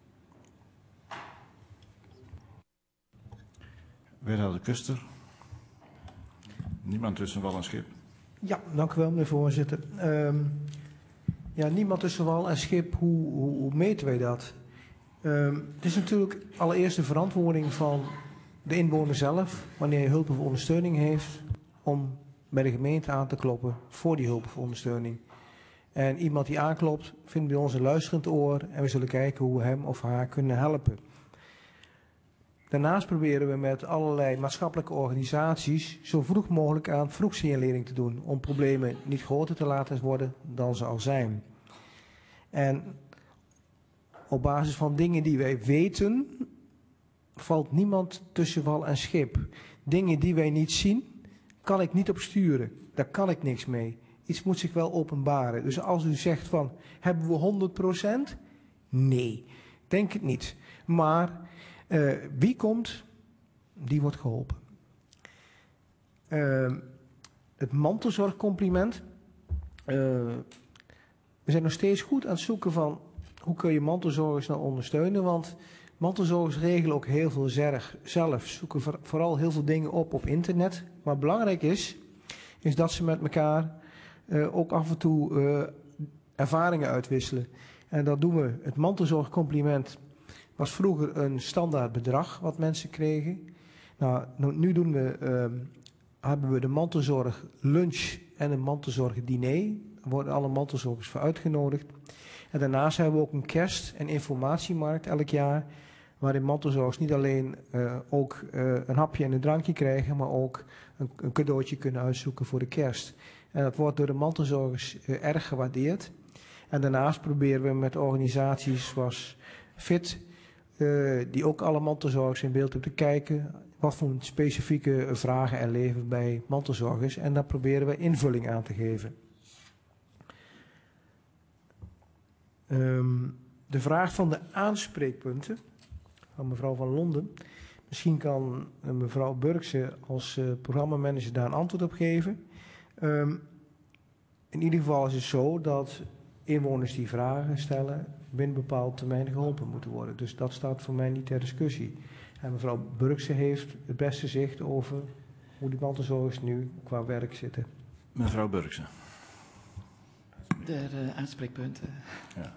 Wethouder Kuster. Niemand tussen wal en schip. Ja, dank u wel, meneer voorzitter. Ja, niemand tussen wal en schip, hoe meten wij dat? Het is natuurlijk allereerst de verantwoording van de inwoner zelf, wanneer hij hulp of ondersteuning heeft, om bij de gemeente aan te kloppen voor die hulp of ondersteuning. En iemand die aanklopt, vindt bij ons een luisterend oor en we zullen kijken hoe we hem of haar kunnen helpen. Daarnaast proberen we met allerlei maatschappelijke organisaties zo vroeg mogelijk aan vroegsignalering te doen, om problemen niet groter te laten worden dan ze al zijn. En op basis van dingen die wij weten, valt niemand tussen wal en schip. Dingen die wij niet zien, kan ik niet op sturen. Daar kan ik niks mee. Iets moet zich wel openbaren. Dus als u zegt van, hebben we 100%? Nee, denk het niet. Maar wie komt, die wordt geholpen. Het mantelzorgcompliment. We zijn nog steeds goed aan het zoeken van, hoe kun je mantelzorgers nou ondersteunen? Want mantelzorgers regelen ook heel veel zelf. Zoeken vooral heel veel dingen op internet. Maar belangrijk is dat ze met elkaar ook af en toe ervaringen uitwisselen. En dat doen we. Het mantelzorgcompliment was vroeger een standaard bedrag wat mensen kregen. Nou, nu hebben we de mantelzorg lunch en een mantelzorg diner. Daar worden alle mantelzorgers voor uitgenodigd. En daarnaast hebben we ook een kerst- en informatiemarkt elk jaar, waarin mantelzorgers niet alleen ook een hapje en een drankje krijgen, maar ook een cadeautje kunnen uitzoeken voor de kerst. En dat wordt door de mantelzorgers erg gewaardeerd. En daarnaast proberen we met organisaties zoals FIT, die ook alle mantelzorgers in beeld hebben, te kijken wat voor specifieke vragen er leven bij mantelzorgers. En daar proberen we invulling aan te geven. De vraag van de aanspreekpunten van mevrouw Van Londen. Misschien kan mevrouw Burkse als programmamanager daar een antwoord op geven. In ieder geval is het zo dat inwoners die vragen stellen binnen een bepaalde termijn geholpen moeten worden. Dus dat staat voor mij niet ter discussie. En mevrouw Burkse heeft het beste zicht over hoe die mantelzorgers nu qua werk zitten. Mevrouw Burkse. De aanspreekpunten. Ja.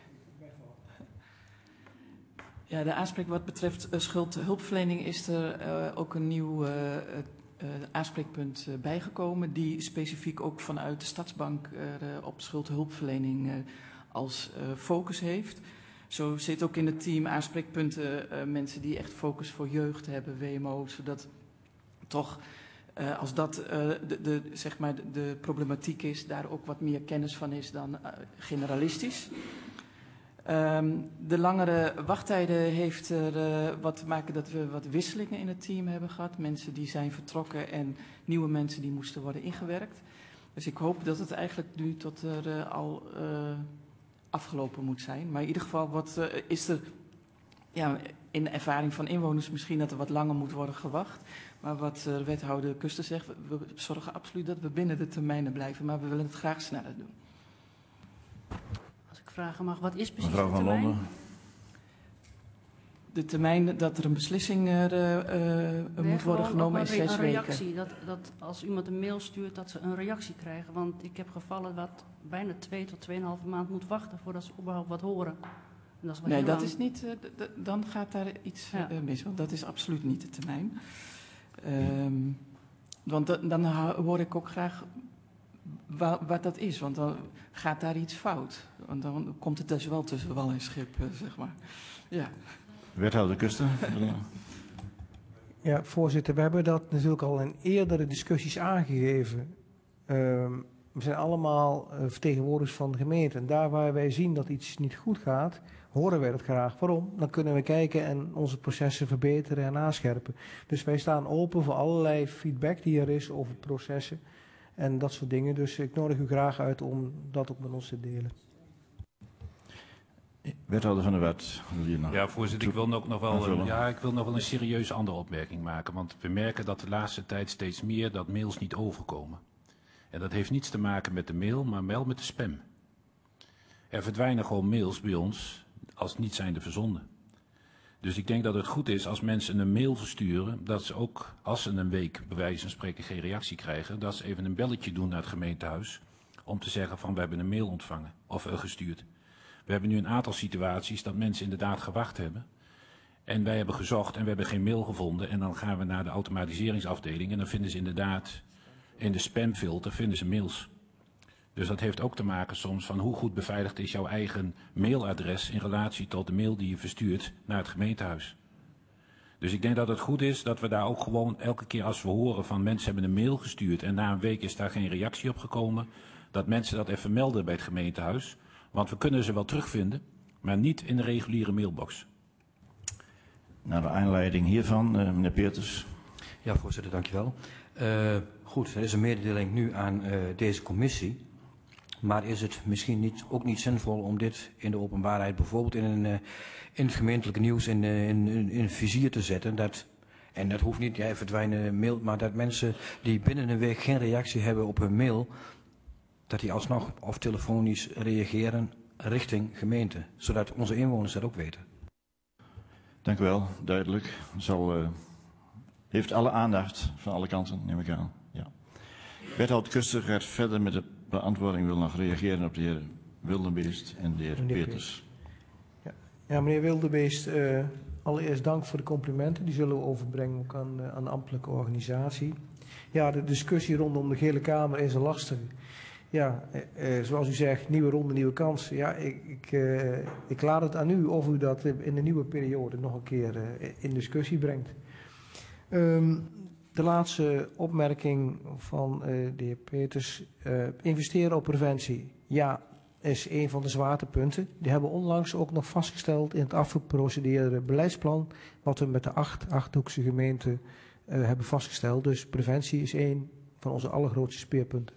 Ja, de aanspreek wat betreft schuldhulpverlening is er ook een nieuw aanspreekpunt bijgekomen, die specifiek ook vanuit de Stadsbank op schuldhulpverlening als focus heeft. Zo zit ook in het team aanspreekpunten mensen die echt focus voor jeugd hebben, WMO, zodat toch, als dat zeg maar de problematiek is, daar ook wat meer kennis van is dan generalistisch. De langere wachttijden heeft er wat te maken dat we wat wisselingen in het team hebben gehad. Mensen die zijn vertrokken en nieuwe mensen die moesten worden ingewerkt. Dus ik hoop dat het eigenlijk nu tot er al afgelopen moet zijn. Maar in ieder geval is er in de ervaring van inwoners misschien dat er wat langer moet worden gewacht. Maar wat wethouder Kuster zegt, we zorgen absoluut dat we binnen de termijnen blijven. Maar we willen het graag sneller doen. Als ik vragen mag, wat is precies Mevrouw de van termijn? Londen. De termijn dat er een beslissing moet worden genomen is 6 weken. Een reactie, dat als iemand een mail stuurt dat ze een reactie krijgen. Want ik heb gevallen wat bijna 2 tot 2,5 maand moet wachten voordat ze überhaupt wat horen. En dat is wel Nee, heel dat lang. is niet, dan gaat daar iets mis, want dat is absoluut niet de termijn. Want dan hoor ik ook graag wat dat is, want dan gaat daar iets fout. Want dan komt het dus wel tussen wal en schip, zeg maar. Ja. Wethouder Kuster. Ja, voorzitter, we hebben dat natuurlijk al in eerdere discussies aangegeven. We zijn allemaal vertegenwoordigers van de gemeente. En daar waar wij zien dat iets niet goed gaat, horen wij dat graag. Waarom? Dan kunnen we kijken en onze processen verbeteren en aanscherpen. Dus wij staan open voor allerlei feedback die er is over processen en dat soort dingen. Dus ik nodig u graag uit om dat ook met ons te delen. Wethouder van der Wet, wil je nog? Ja, voorzitter, ik wil nog wel een serieuze andere opmerking maken. Want we merken dat de laatste tijd steeds meer dat mails niet overkomen. En dat heeft niets te maken met de mail, maar wel met de spam. Er verdwijnen gewoon mails bij ons als niet zijnde verzonden. Dus ik denk dat het goed is als mensen een mail versturen, dat ze ook, als ze een week bij wijze van spreken geen reactie krijgen, dat ze even een belletje doen naar het gemeentehuis om te zeggen van we hebben een mail ontvangen of gestuurd. We hebben nu een aantal situaties dat mensen inderdaad gewacht hebben. En wij hebben gezocht en we hebben geen mail gevonden. En dan gaan we naar de automatiseringsafdeling en dan vinden ze inderdaad in de spamfilter vinden ze mails. Dus dat heeft ook te maken soms van hoe goed beveiligd is jouw eigen mailadres in relatie tot de mail die je verstuurt naar het gemeentehuis. Dus ik denk dat het goed is dat we daar ook gewoon elke keer als we horen van mensen hebben een mail gestuurd en na een week is daar geen reactie op gekomen, dat mensen dat even melden bij het gemeentehuis. Want we kunnen ze wel terugvinden, maar niet in de reguliere mailbox. Naar de aanleiding hiervan, meneer Peeters. Ja, voorzitter, dankjewel. Goed, er is een mededeling nu aan deze commissie. Maar is het misschien ook niet zinvol om dit in de openbaarheid bijvoorbeeld in het gemeentelijke nieuws in het vizier te zetten? En dat hoeft niet, verdwijnen mail, maar dat mensen die binnen een week geen reactie hebben op hun mail, dat die alsnog of telefonisch reageren richting gemeente. Zodat onze inwoners dat ook weten. Dank u wel, duidelijk. Heeft alle aandacht van alle kanten, neem ik aan. Ja. Wethouder Kuster gaat verder met de beantwoording. Wil nog reageren op de heer Wildebeest en de heer Peeters. Ja, meneer Wildebeest, allereerst dank voor de complimenten. Die zullen we overbrengen ook aan de ambtelijke organisatie. Ja, de discussie rondom de Gele Kamer is een lastige. Ja, zoals u zegt, nieuwe ronde, nieuwe kansen. Ja, ik laat het aan u of u dat in de nieuwe periode nog een keer in discussie brengt. De laatste opmerking van de heer Peters. Investeren op preventie. Ja, is een van de zwaartepunten. Die hebben we onlangs ook nog vastgesteld in het afgeprocedeerde beleidsplan. Wat we met de 8 Achterhoekse gemeenten hebben vastgesteld. Dus preventie is een van onze allergrootste speerpunten.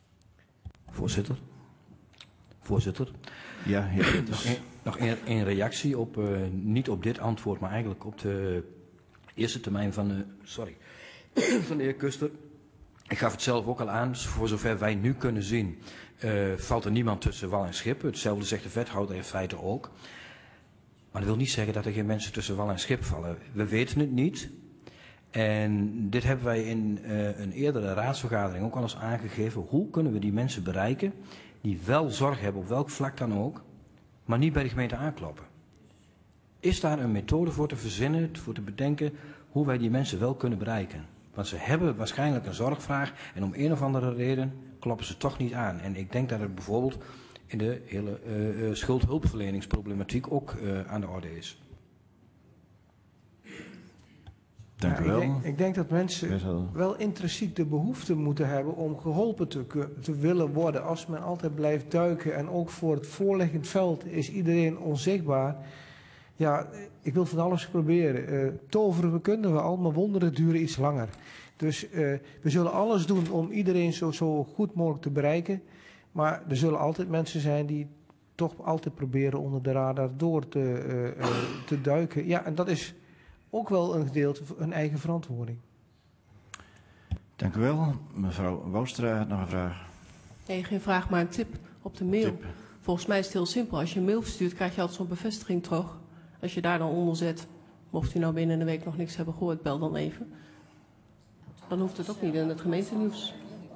Voorzitter. Ja, heer Peters. Nog één reactie op, niet op dit antwoord, maar eigenlijk op de eerste termijn van de heer Kuster. Ik gaf het zelf ook al aan, voor zover wij nu kunnen zien, valt er niemand tussen wal en schip. Hetzelfde zegt de wethouder in feite ook. Maar dat wil niet zeggen dat er geen mensen tussen wal en schip vallen. We weten het niet. En dit hebben wij in een eerdere raadsvergadering ook al eens aangegeven. Hoe kunnen we die mensen bereiken die wel zorg hebben op welk vlak dan ook, maar niet bij de gemeente aankloppen? Is daar een methode voor te verzinnen, voor te bedenken hoe wij die mensen wel kunnen bereiken? Want ze hebben waarschijnlijk een zorgvraag en om een of andere reden kloppen ze toch niet aan. En ik denk dat het bijvoorbeeld in de hele schuldhulpverleningsproblematiek ook aan de orde is. Dank u wel. Ik denk dat mensen wel intrinsiek de behoefte moeten hebben om geholpen te willen worden. Als men altijd blijft duiken en ook voor het voorliggend veld is iedereen onzichtbaar. Ja, ik wil van alles proberen. Toveren kunnen we al, maar wonderen duren iets langer. Dus we zullen alles doen om iedereen zo goed mogelijk te bereiken. Maar er zullen altijd mensen zijn die toch altijd proberen onder de radar door te duiken. Ja, en dat is ook wel een gedeelte van hun eigen verantwoording. Dank u wel. Mevrouw Woustra had nog een vraag. Nee, geen vraag, maar een tip op de mail. Tip. Volgens mij is het heel simpel. Als je een mail verstuurt, krijg je altijd zo'n bevestiging terug. Als je daar dan onder zet, mocht u nou binnen een week nog niks hebben gehoord, bel dan even. Dan hoeft het ook niet in het gemeentenieuws.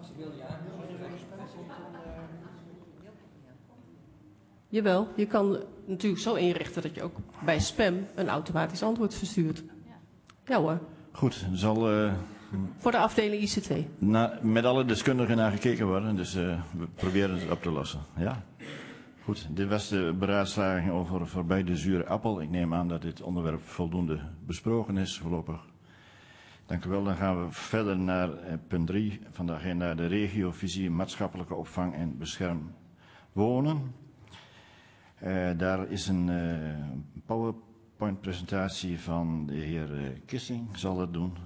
Jawel, je kan natuurlijk zo inrichten dat je ook bij spam een automatisch antwoord verstuurt. Ja hoor. Goed, er zal voor de afdeling ICT. met alle deskundigen naar gekeken worden, dus we proberen het op te lossen. Ja? Goed, dit was de beraadslaging over voorbij de zure appel. Ik neem aan dat dit onderwerp voldoende besproken is voorlopig. Dank u wel. Dan gaan we verder naar punt 3 van de agenda, de regiovisie maatschappelijke opvang en beschermd wonen. Daar is een PowerPoint-presentatie van de heer Kissing, zal dat doen.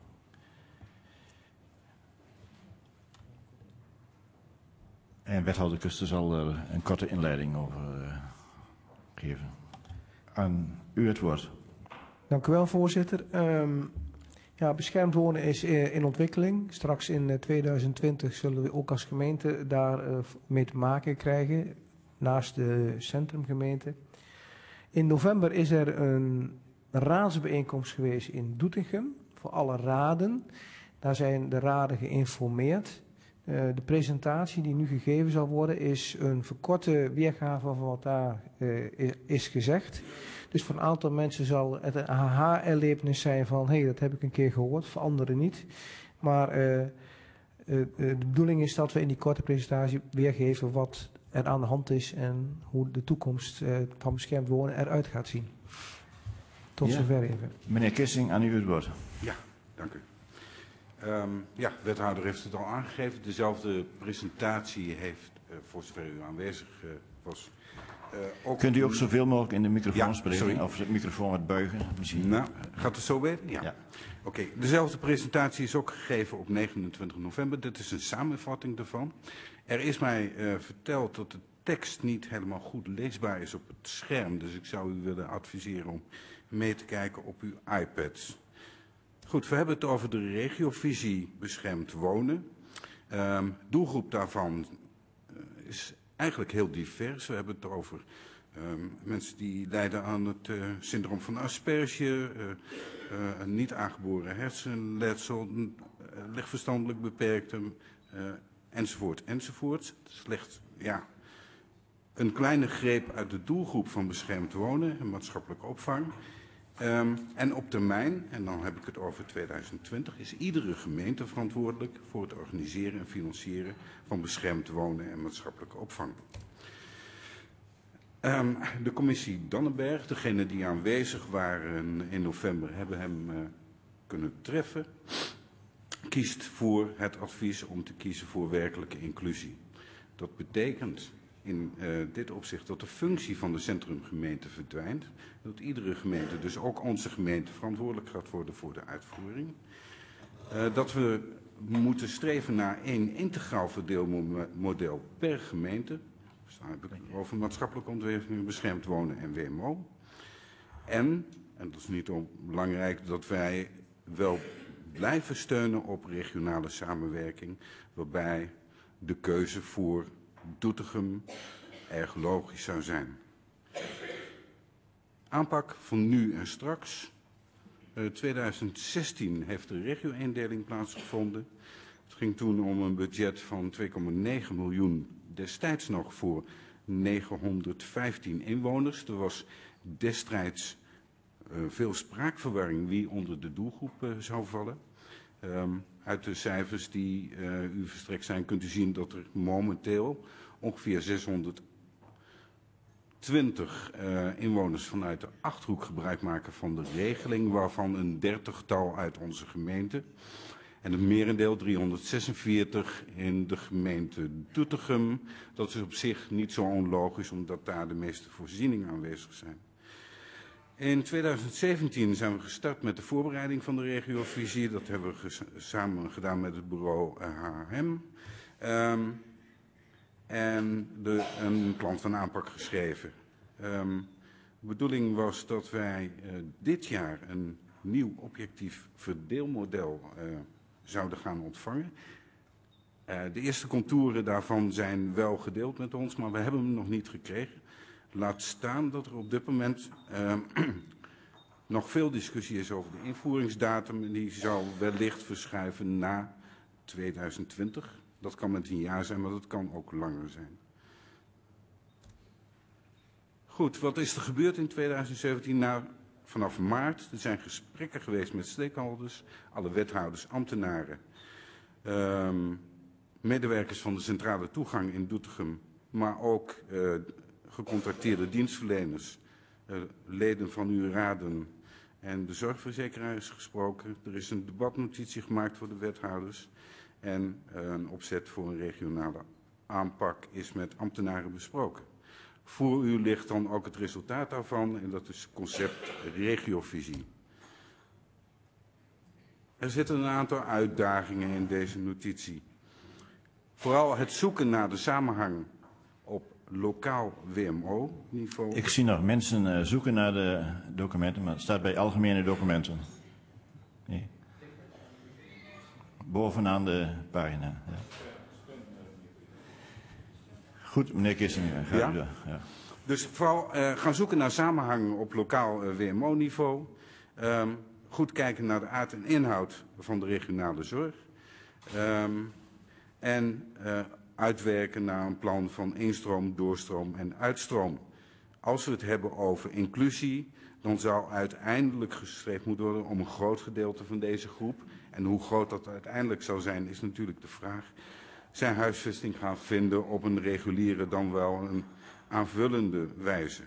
En wethouder Kuster zal er een korte inleiding over geven. Aan u het woord. Dank u wel, voorzitter. Ja, beschermd wonen is in ontwikkeling. Straks in 2020 zullen we ook als gemeente daar mee te maken krijgen, naast de centrumgemeente. In november is er een raadsbijeenkomst geweest in Doetinchem voor alle raden. Daar zijn de raden geïnformeerd. De presentatie die nu gegeven zal worden is een verkorte weergave van wat daar is gezegd. Dus voor een aantal mensen zal het een aha-erlevenis zijn van hé, dat heb ik een keer gehoord, voor anderen niet. Maar de bedoeling is dat we in die korte presentatie weergeven wat er aan de hand is en hoe de toekomst van beschermd wonen eruit gaat zien. Tot zover even. Meneer Kissing, aan u het woord. Ja, dank u. Ja, de wethouder heeft het al aangegeven. Dezelfde presentatie heeft, voor zover u aanwezig was, ook... Kunt u ook zoveel mogelijk in de microfoon spreken? Sorry. Of de microfoon wat buigen? Misschien. Nou, gaat het zo weer? Ja. Oké, dezelfde presentatie is ook gegeven op 29 november. Dit is een samenvatting daarvan. Er is mij verteld dat de tekst niet helemaal goed leesbaar is op het scherm. Dus ik zou u willen adviseren om mee te kijken op uw iPads. Goed, we hebben het over de regiovisie beschermd wonen. Doelgroep daarvan is eigenlijk heel divers. We hebben het over mensen die lijden aan het syndroom van Asperger, een niet aangeboren hersenletsel, lichtverstandelijk beperkte, enzovoort, enzovoort. Slechts, ja, een kleine greep uit de doelgroep van beschermd wonen en maatschappelijke opvang. En op termijn, en dan heb ik het over 2020, is iedere gemeente verantwoordelijk voor het organiseren en financieren van beschermd wonen en maatschappelijke opvang. De commissie Dannenberg, degenen die aanwezig waren in november, hebben hem kunnen treffen, kiest voor het advies om te kiezen voor werkelijke inclusie. Dat betekent in dit opzicht dat de functie van de centrumgemeente verdwijnt. Dat iedere gemeente, dus ook onze gemeente, verantwoordelijk gaat worden voor de uitvoering. Dat we moeten streven naar één integraal verdeelmodel per gemeente. Dus dan heb ik het over maatschappelijke ontwikkeling, beschermd wonen en WMO. En dat is niet onbelangrijk, dat wij wel blijven steunen op regionale samenwerking, waarbij de keuze voor Doetinchem erg logisch zou zijn. Aanpak van nu en straks. 2016 heeft de regio-eendeling plaatsgevonden. Het ging toen om een budget van 2,9 miljoen, destijds nog voor 915 inwoners. Er was destijds veel spraakverwarring wie onder de doelgroep zou vallen. Uit de cijfers die u verstrekt zijn, kunt u zien dat er momenteel ongeveer 600 20 inwoners vanuit de Achterhoek gebruik maken van de regeling, waarvan een 30-tal uit onze gemeente. En het merendeel, 346, in de gemeente Doetinchem. Dat is op zich niet zo onlogisch, omdat daar de meeste voorzieningen aanwezig zijn. In 2017 zijn we gestart met de voorbereiding van de regiovisie. Dat hebben we samen gedaan met het bureau HM. En een plan van aanpak geschreven. De bedoeling was dat wij dit jaar een nieuw objectief verdeelmodel zouden gaan ontvangen. De eerste contouren daarvan zijn wel gedeeld met ons, maar we hebben hem nog niet gekregen. Laat staan dat er op dit moment nog veel discussie is over de invoeringsdatum. En die zou wellicht verschuiven na 2020. Dat kan met een jaar zijn, maar dat kan ook langer zijn. Goed, wat is er gebeurd in 2017? Nou, vanaf maart er zijn gesprekken geweest met stakeholders, alle wethouders, ambtenaren, medewerkers van de centrale toegang in Doetinchem, maar ook gecontracteerde dienstverleners, leden van uw raden en de zorgverzekeraars gesproken. Er is een debatnotitie gemaakt voor de wethouders en een opzet voor een regionale aanpak is met ambtenaren besproken. Voor u ligt dan ook het resultaat daarvan en dat is het concept regiovisie. Er zitten een aantal uitdagingen in deze notitie. Vooral het zoeken naar de samenhang op lokaal WMO-niveau. Ik zie nog mensen zoeken naar de documenten, maar het staat bij algemene documenten. Nee. Bovenaan de pagina. Ja. Goed, meneer Kissing, gaat u door. Ja. Dus vooral gaan zoeken naar samenhang op lokaal WMO-niveau. Goed kijken naar de aard en inhoud van de regionale zorg. En uitwerken naar een plan van instroom, doorstroom en uitstroom. Als we het hebben over inclusie, dan zou uiteindelijk gestreefd moeten worden om een groot gedeelte van deze groep, en hoe groot dat uiteindelijk zou zijn, is natuurlijk de vraag, zijn huisvesting gaan vinden op een reguliere dan wel een aanvullende wijze.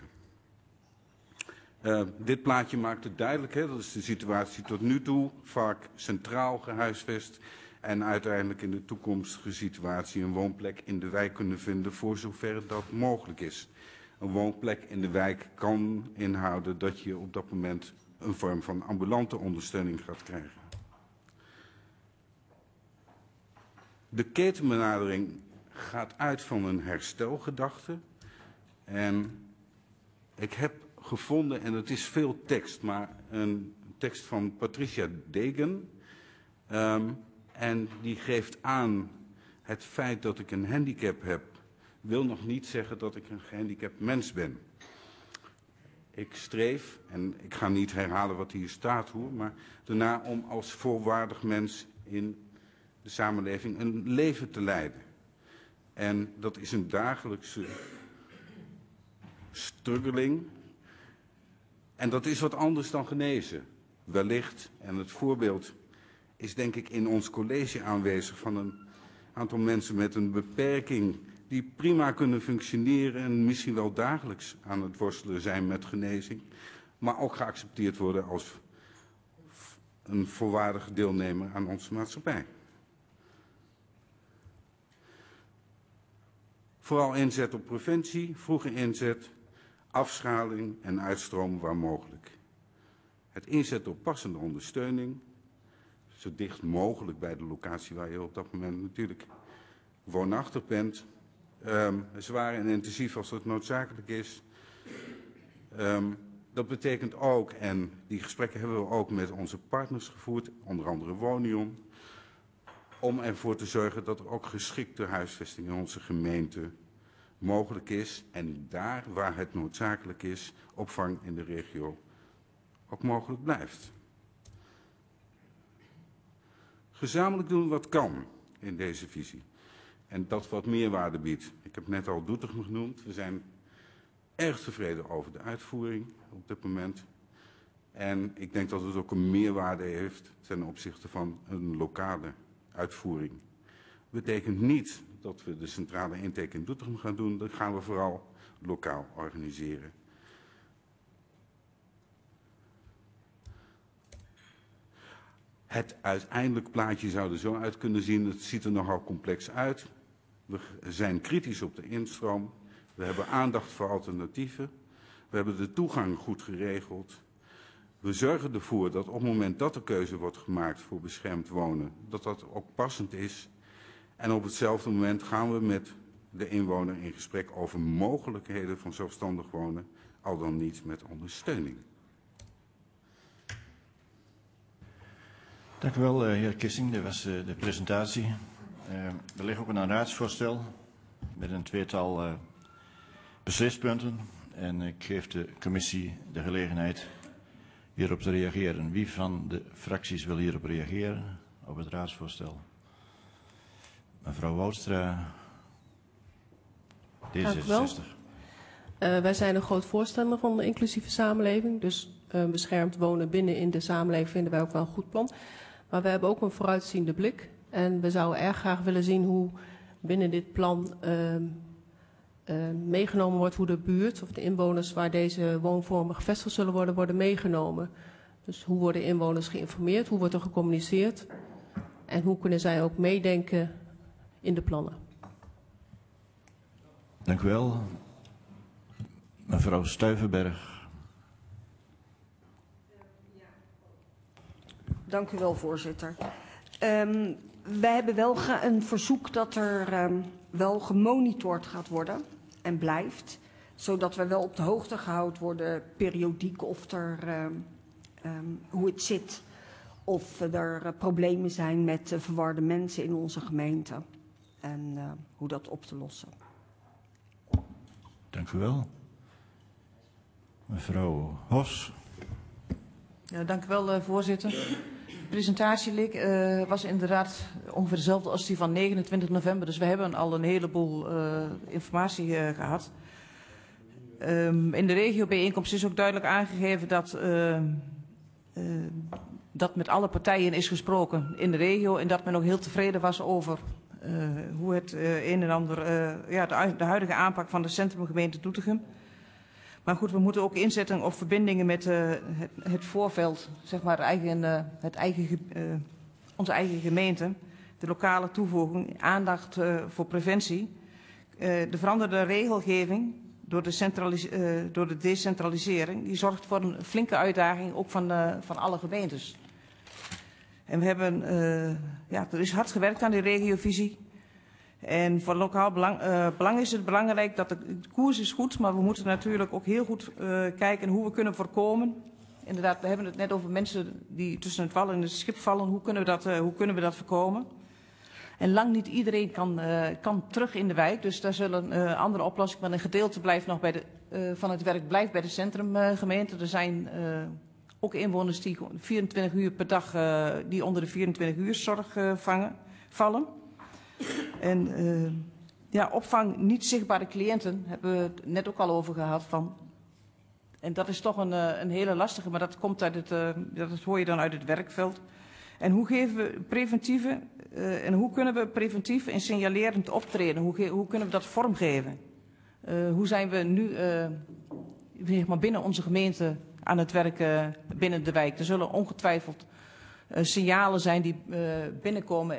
Dit plaatje maakt het duidelijk, hè? Dat is de situatie tot nu toe, vaak centraal gehuisvest en uiteindelijk in de toekomstige situatie een woonplek in de wijk kunnen vinden voor zover dat mogelijk is. Een woonplek in de wijk kan inhouden dat je op dat moment een vorm van ambulante ondersteuning gaat krijgen. De ketenbenadering gaat uit van een herstelgedachte. En ik heb gevonden, en het is veel tekst, maar een tekst van Patricia Degen. En die geeft aan het feit dat ik een handicap heb, wil nog niet zeggen dat ik een gehandicapt mens ben. Ik streef, en ik ga niet herhalen wat hier staat hoor, maar daarna om als volwaardig mens in de samenleving een leven te leiden. En dat is een dagelijkse struggeling. En dat is wat anders dan genezen. Wellicht, en het voorbeeld is denk ik in ons college aanwezig van een aantal mensen met een beperking die prima kunnen functioneren en misschien wel dagelijks aan het worstelen zijn met genezing, maar ook geaccepteerd worden als een volwaardige deelnemer aan onze maatschappij. Vooral inzet op preventie, vroege inzet, afschaling en uitstroom waar mogelijk. Het inzetten op passende ondersteuning, zo dicht mogelijk bij de locatie waar je op dat moment natuurlijk woonachtig bent. Zwaar en intensief als dat noodzakelijk is. Dat betekent ook, en die gesprekken hebben we ook met onze partners gevoerd, onder andere Wonion, om ervoor te zorgen dat er ook geschikte huisvesting in onze gemeente mogelijk is en daar waar het noodzakelijk is, opvang in de regio ook mogelijk blijft. Gezamenlijk doen wat kan in deze visie. En dat wat meerwaarde biedt. Ik heb net al Doetinchem genoemd. We zijn erg tevreden over de uitvoering op dit moment. En ik denk dat het ook een meerwaarde heeft ten opzichte van een lokale uitvoering. Dat betekent niet dat we de centrale intake in Doetinchem gaan doen. Dat gaan we vooral lokaal organiseren. Het uiteindelijk plaatje zou er zo uit kunnen zien. Het ziet er nogal complex uit. We zijn kritisch op de instroom. We hebben aandacht voor alternatieven. We hebben de toegang goed geregeld. We zorgen ervoor dat op het moment dat de keuze wordt gemaakt voor beschermd wonen, dat dat ook passend is. En op hetzelfde moment gaan we met de inwoner in gesprek over mogelijkheden van zelfstandig wonen, al dan niet met ondersteuning. Dank u wel, heer Kissing. Dat was de presentatie. Er ligt ook een raadsvoorstel met een tweetal beslispunten. En ik geef de commissie de gelegenheid hierop te reageren. Wie van de fracties wil hierop reageren, op het raadsvoorstel? Mevrouw Woudstra, D66. Wij zijn een groot voorstander van de inclusieve samenleving. Dus beschermd wonen binnen in de samenleving vinden wij ook wel een goed plan. Maar we hebben ook een vooruitziende blik. En we zouden erg graag willen zien hoe binnen dit plan meegenomen wordt hoe de buurt of de inwoners waar deze woonvormen gevestigd zullen worden meegenomen. Dus hoe worden inwoners geïnformeerd, hoe wordt er gecommuniceerd en hoe kunnen zij ook meedenken in de plannen. Dank u wel. Mevrouw Stuyvenberg. Dank u wel, voorzitter. Wij hebben wel een verzoek dat er wel gemonitord gaat worden en blijft, zodat we wel op de hoogte gehouden worden periodiek of er, hoe het zit. Of er problemen zijn met verwarde mensen in onze gemeente en hoe dat op te lossen. Dank u wel. Mevrouw Hos. Ja, dank u wel, voorzitter. De presentatie was inderdaad ongeveer dezelfde als die van 29 november. Dus we hebben al een heleboel informatie gehad. In de regiobijeenkomst is ook duidelijk aangegeven dat met alle partijen is gesproken in de regio. En dat men ook heel tevreden was over hoe het een en ander, de huidige aanpak van de centrumgemeente Doetinchem. Maar goed, we moeten ook inzetten op verbindingen met het voorveld, zeg maar onze eigen gemeente. De lokale toevoeging, aandacht voor preventie. De veranderde regelgeving door de decentralisering, die zorgt voor een flinke uitdaging ook van alle gemeentes. En we hebben, er is hard gewerkt aan die regiovisie. En voor lokaal belang is het belangrijk dat de koers is goed, maar we moeten natuurlijk ook heel goed kijken hoe we kunnen voorkomen. Inderdaad, we hebben het net over mensen die tussen het wal en het schip vallen. Hoe kunnen we dat voorkomen? En lang niet iedereen kan terug in de wijk, dus daar zullen andere oplossingen. Maar een gedeelte blijft nog van het werk blijft bij de centrumgemeente. Er zijn ook inwoners die 24 uur per dag die onder de 24 uur zorg vallen. En opvang niet zichtbare cliënten hebben we het net ook al over gehad van. En dat is toch een hele lastige, maar dat komt dat hoor je dan uit het werkveld. En hoe geven we preventieve en hoe kunnen we preventief en signalerend optreden? Hoe kunnen we dat vormgeven? Hoe zijn we nu binnen onze gemeente aan het werken binnen de wijk? Er zullen ongetwijfeld signalen zijn die binnenkomen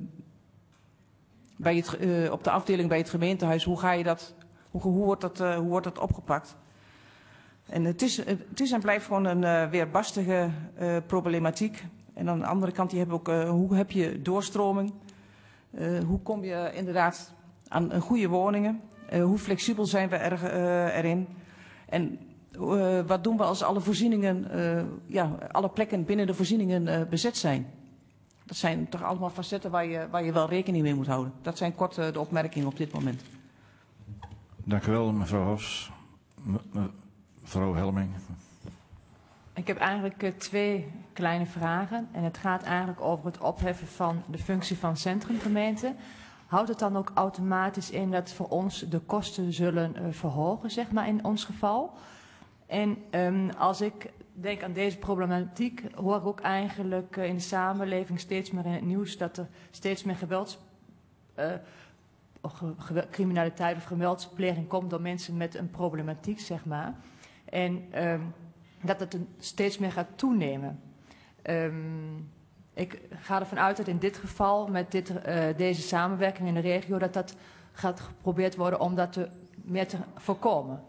op de afdeling bij het gemeentehuis. Hoe wordt dat opgepakt? En het is en blijft gewoon een weerbarstige problematiek. En aan de andere kant hebben we ook, hoe heb je doorstroming? Hoe kom je inderdaad aan goede woningen? Hoe flexibel zijn we erin? En wat doen we als alle voorzieningen, alle plekken binnen de voorzieningen bezet zijn? Dat zijn toch allemaal facetten waar je wel rekening mee moet houden. Dat zijn kort de opmerkingen op dit moment. Dank u wel, mevrouw Hofs. Mevrouw Helming. Ik heb eigenlijk 2 kleine vragen. En het gaat eigenlijk over het opheffen van de functie van centrumgemeente. Houdt het dan ook automatisch in dat voor ons de kosten zullen verhogen, zeg maar in ons geval? En als ik denk aan deze problematiek, hoor ik ook eigenlijk in de samenleving steeds meer in het nieuws dat er steeds meer geweld criminaliteit of geweldspleging komt door mensen met een problematiek, zeg maar. En dat het steeds meer gaat toenemen. Ik ga ervan uit dat in dit geval met deze samenwerking in de regio dat gaat geprobeerd worden om dat meer te voorkomen.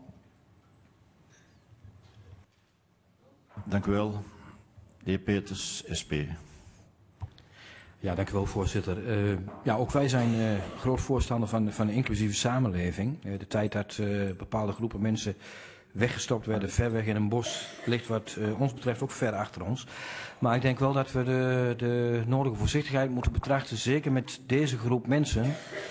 Dank u wel. De heer Peters, SP. Ja, dank u wel, voorzitter. Ja, ook wij zijn groot voorstander van een inclusieve samenleving. De tijd dat bepaalde groepen mensen weggestopt werden, ver weg in een bos, ligt wat ons betreft ook ver achter ons. Maar ik denk wel dat we de nodige voorzichtigheid moeten betrachten, zeker met deze groep mensen,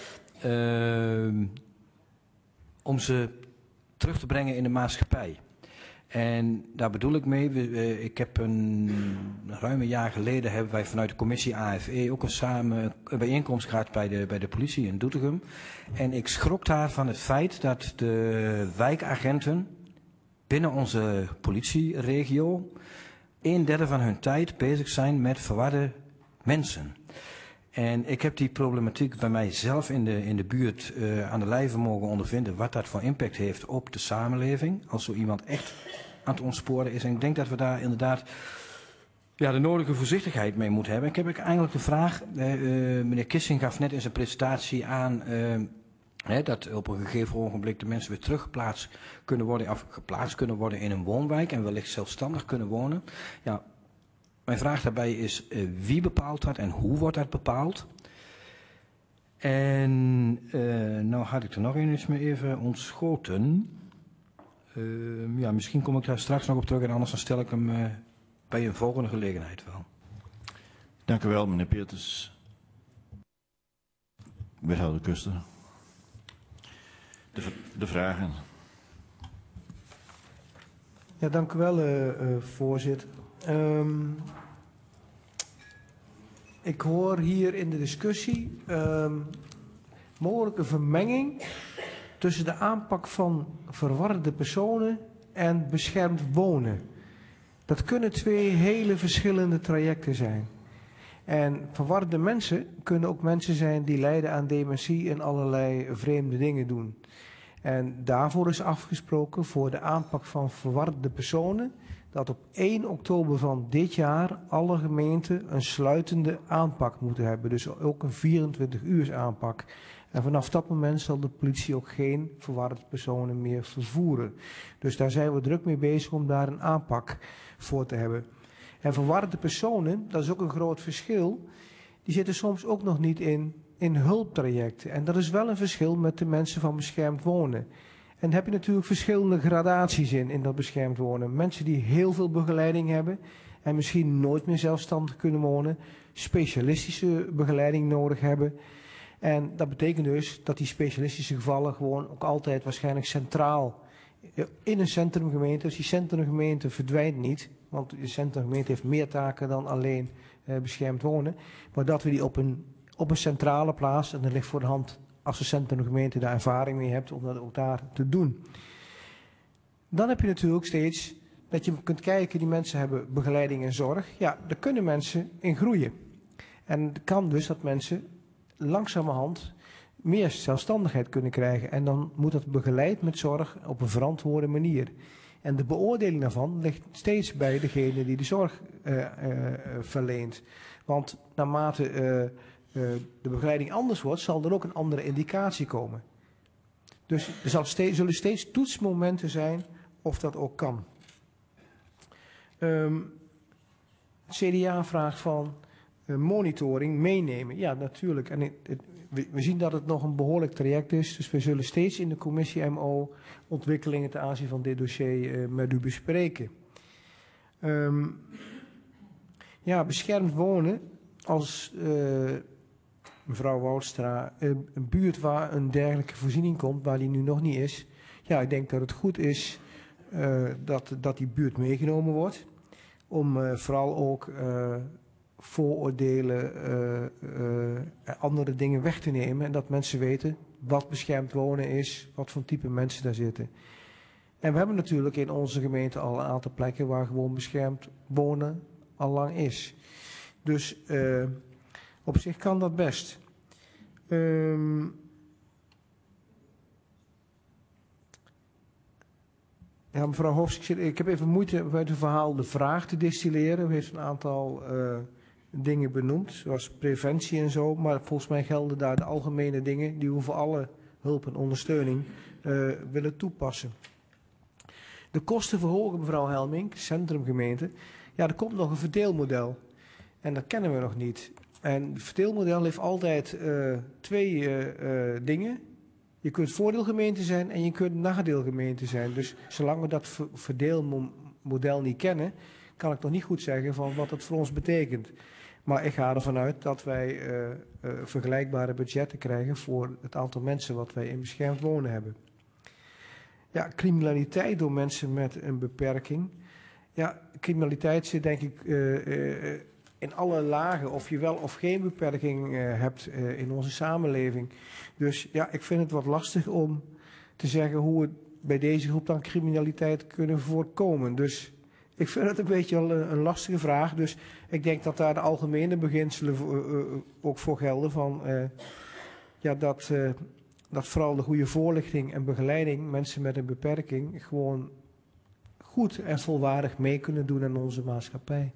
om ze terug te brengen in de maatschappij. En daar bedoel ik mee, ik heb een ruim een jaar geleden hebben wij vanuit de commissie AFE ook een bijeenkomst gehad bij de politie in Doetinchem. En ik schrok daar van het feit dat de wijkagenten binnen onze politieregio 1/3 van hun tijd bezig zijn met verwarde mensen. En ik heb die problematiek bij mijzelf in de buurt aan de lijve mogen ondervinden wat dat voor impact heeft op de samenleving. Als zo iemand echt aan het ontsporen is. En ik denk dat we daar inderdaad de nodige voorzichtigheid mee moeten hebben. Ik heb eigenlijk de vraag, meneer Kissing gaf net in zijn presentatie aan dat op een gegeven ogenblik de mensen weer teruggeplaatst kunnen worden, of geplaatst kunnen worden in een woonwijk en wellicht zelfstandig kunnen wonen. Ja, mijn vraag daarbij is, wie bepaalt dat en hoe wordt dat bepaald? En nou had ik er nog eens mee even ontschoten. Ja, misschien kom ik daar straks nog op terug en anders dan stel ik hem bij een volgende gelegenheid wel. Dank u wel, meneer Peters. Wethouder Kuster. De vragen. Ja, dank u wel, voorzitter. Ik hoor hier in de discussie mogelijke vermenging tussen de aanpak van verwarde personen en beschermd wonen. Dat kunnen twee hele verschillende trajecten zijn. En verwarde mensen kunnen ook mensen zijn die lijden aan dementie en allerlei vreemde dingen doen. En daarvoor is afgesproken voor de aanpak van verwarde personen dat op 1 oktober van dit jaar alle gemeenten een sluitende aanpak moeten hebben. Dus ook een 24-uurs aanpak. En vanaf dat moment zal de politie ook geen verwarde personen meer vervoeren. Dus daar zijn we druk mee bezig om daar een aanpak voor te hebben. En verwarde personen, dat is ook een groot verschil, die zitten soms ook nog niet in hulptrajecten. En dat is wel een verschil met de mensen van beschermd wonen. En daar heb je natuurlijk verschillende gradaties in dat beschermd wonen. Mensen die heel veel begeleiding hebben en misschien nooit meer zelfstandig kunnen wonen, specialistische begeleiding nodig hebben. En dat betekent dus dat die specialistische gevallen gewoon ook altijd waarschijnlijk centraal in een centrumgemeente. Dus die centrumgemeente verdwijnt niet, want de centrumgemeente heeft meer taken dan alleen beschermd wonen. Maar dat we die op een centrale plaats, en dat ligt voor de hand als de centrumgemeente daar ervaring mee hebt om dat ook daar te doen. Dan heb je natuurlijk steeds dat je kunt kijken, die mensen hebben begeleiding en zorg. Ja, daar kunnen mensen in groeien. En het kan dus dat mensen langzamerhand meer zelfstandigheid kunnen krijgen. En dan moet dat begeleid met zorg op een verantwoorde manier. En de beoordeling daarvan ligt steeds bij degene die de zorg verleent. Want naarmate de begeleiding anders wordt, zal er ook een andere indicatie komen. Dus er zullen steeds toetsmomenten zijn of dat ook kan. Het CDA vraagt van monitoring meenemen. Ja, natuurlijk. En we zien dat het nog een behoorlijk traject is. Dus we zullen steeds in de commissie MO ontwikkelingen ten aanzien van dit dossier met u bespreken. Ja, beschermd wonen als mevrouw Woudstra, een buurt waar een dergelijke voorziening komt, waar die nu nog niet is. Ja, ik denk dat het goed is dat die buurt meegenomen wordt. Om vooral ook vooroordelen en andere dingen weg te nemen. En dat mensen weten wat beschermd wonen is, wat voor type mensen daar zitten. En we hebben natuurlijk in onze gemeente al een aantal plekken waar gewoon beschermd wonen al lang is. Dus op zich kan dat best. Ja, mevrouw Hofs, ik heb even moeite met het verhaal de vraag te distilleren. U heeft een aantal dingen benoemd, zoals preventie en zo. Maar volgens mij gelden daar de algemene dingen die we voor alle hulp en ondersteuning willen toepassen. De kosten verhogen, mevrouw Helmink, centrumgemeente. Ja, er komt nog een verdeelmodel. En dat kennen we nog niet. En het verdeelmodel heeft altijd twee dingen. Je kunt voordeelgemeente zijn en je kunt nadeelgemeente zijn. Dus zolang we dat verdeelmodel niet kennen, kan ik nog niet goed zeggen van wat het voor ons betekent. Maar ik ga ervan uit dat wij vergelijkbare budgetten krijgen voor het aantal mensen wat wij in beschermd wonen hebben. Ja, criminaliteit door mensen met een beperking. Ja, criminaliteit zit denk ik in alle lagen, of je wel of geen beperking hebt in onze samenleving. Dus ja, ik vind het wat lastig om te zeggen hoe we bij deze groep dan criminaliteit kunnen voorkomen. Dus ik vind het een beetje een lastige vraag. Dus ik denk dat daar de algemene beginselen ook voor gelden van dat vooral de goede voorlichting en begeleiding mensen met een beperking gewoon goed en volwaardig mee kunnen doen aan onze maatschappij.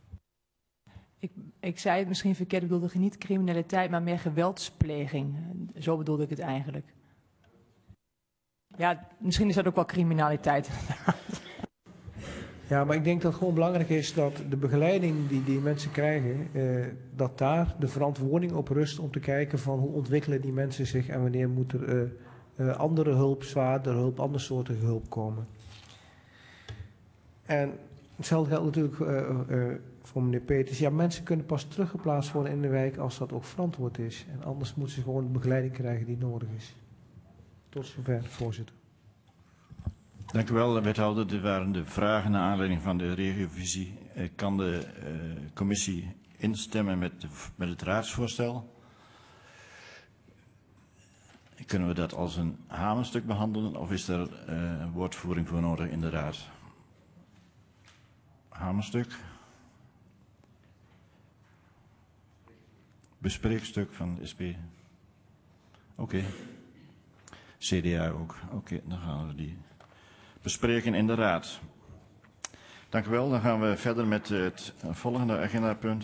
Ik zei het misschien verkeerd, ik bedoelde niet criminaliteit, maar meer geweldspleging. Zo bedoelde ik het eigenlijk. Ja, misschien is dat ook wel criminaliteit. Ja, maar ik denk dat het gewoon belangrijk is dat de begeleiding die mensen krijgen, dat daar de verantwoording op rust om te kijken van hoe ontwikkelen die mensen zich en wanneer moet er andere hulp, zwaardere hulp, andere soorten hulp komen. En hetzelfde geldt natuurlijk voor meneer Peters. Ja, mensen kunnen pas teruggeplaatst worden in de wijk als dat ook verantwoord is. En anders moeten ze gewoon de begeleiding krijgen die nodig is. Tot zover, voorzitter. Dank u wel, wethouder. Dit waren de vragen naar aanleiding van de regiovisie. Kan de commissie instemmen met het raadsvoorstel? Kunnen we dat als een hamerstuk behandelen of is er woordvoering voor nodig in de raad? Hamerstuk. Bespreekstuk van de SP. Oké. CDA ook. Oké, dan gaan we die bespreken in de raad. Dank u wel. Dan gaan we verder met het volgende agendapunt.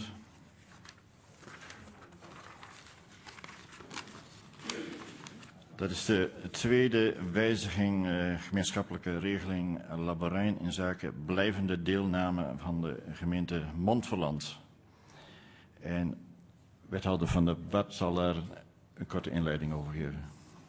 Dat is de tweede wijziging gemeenschappelijke regeling Laborijn in zaken blijvende deelname van de gemeente Montferland. En wethouder Van der Bad zal daar een korte inleiding over geven.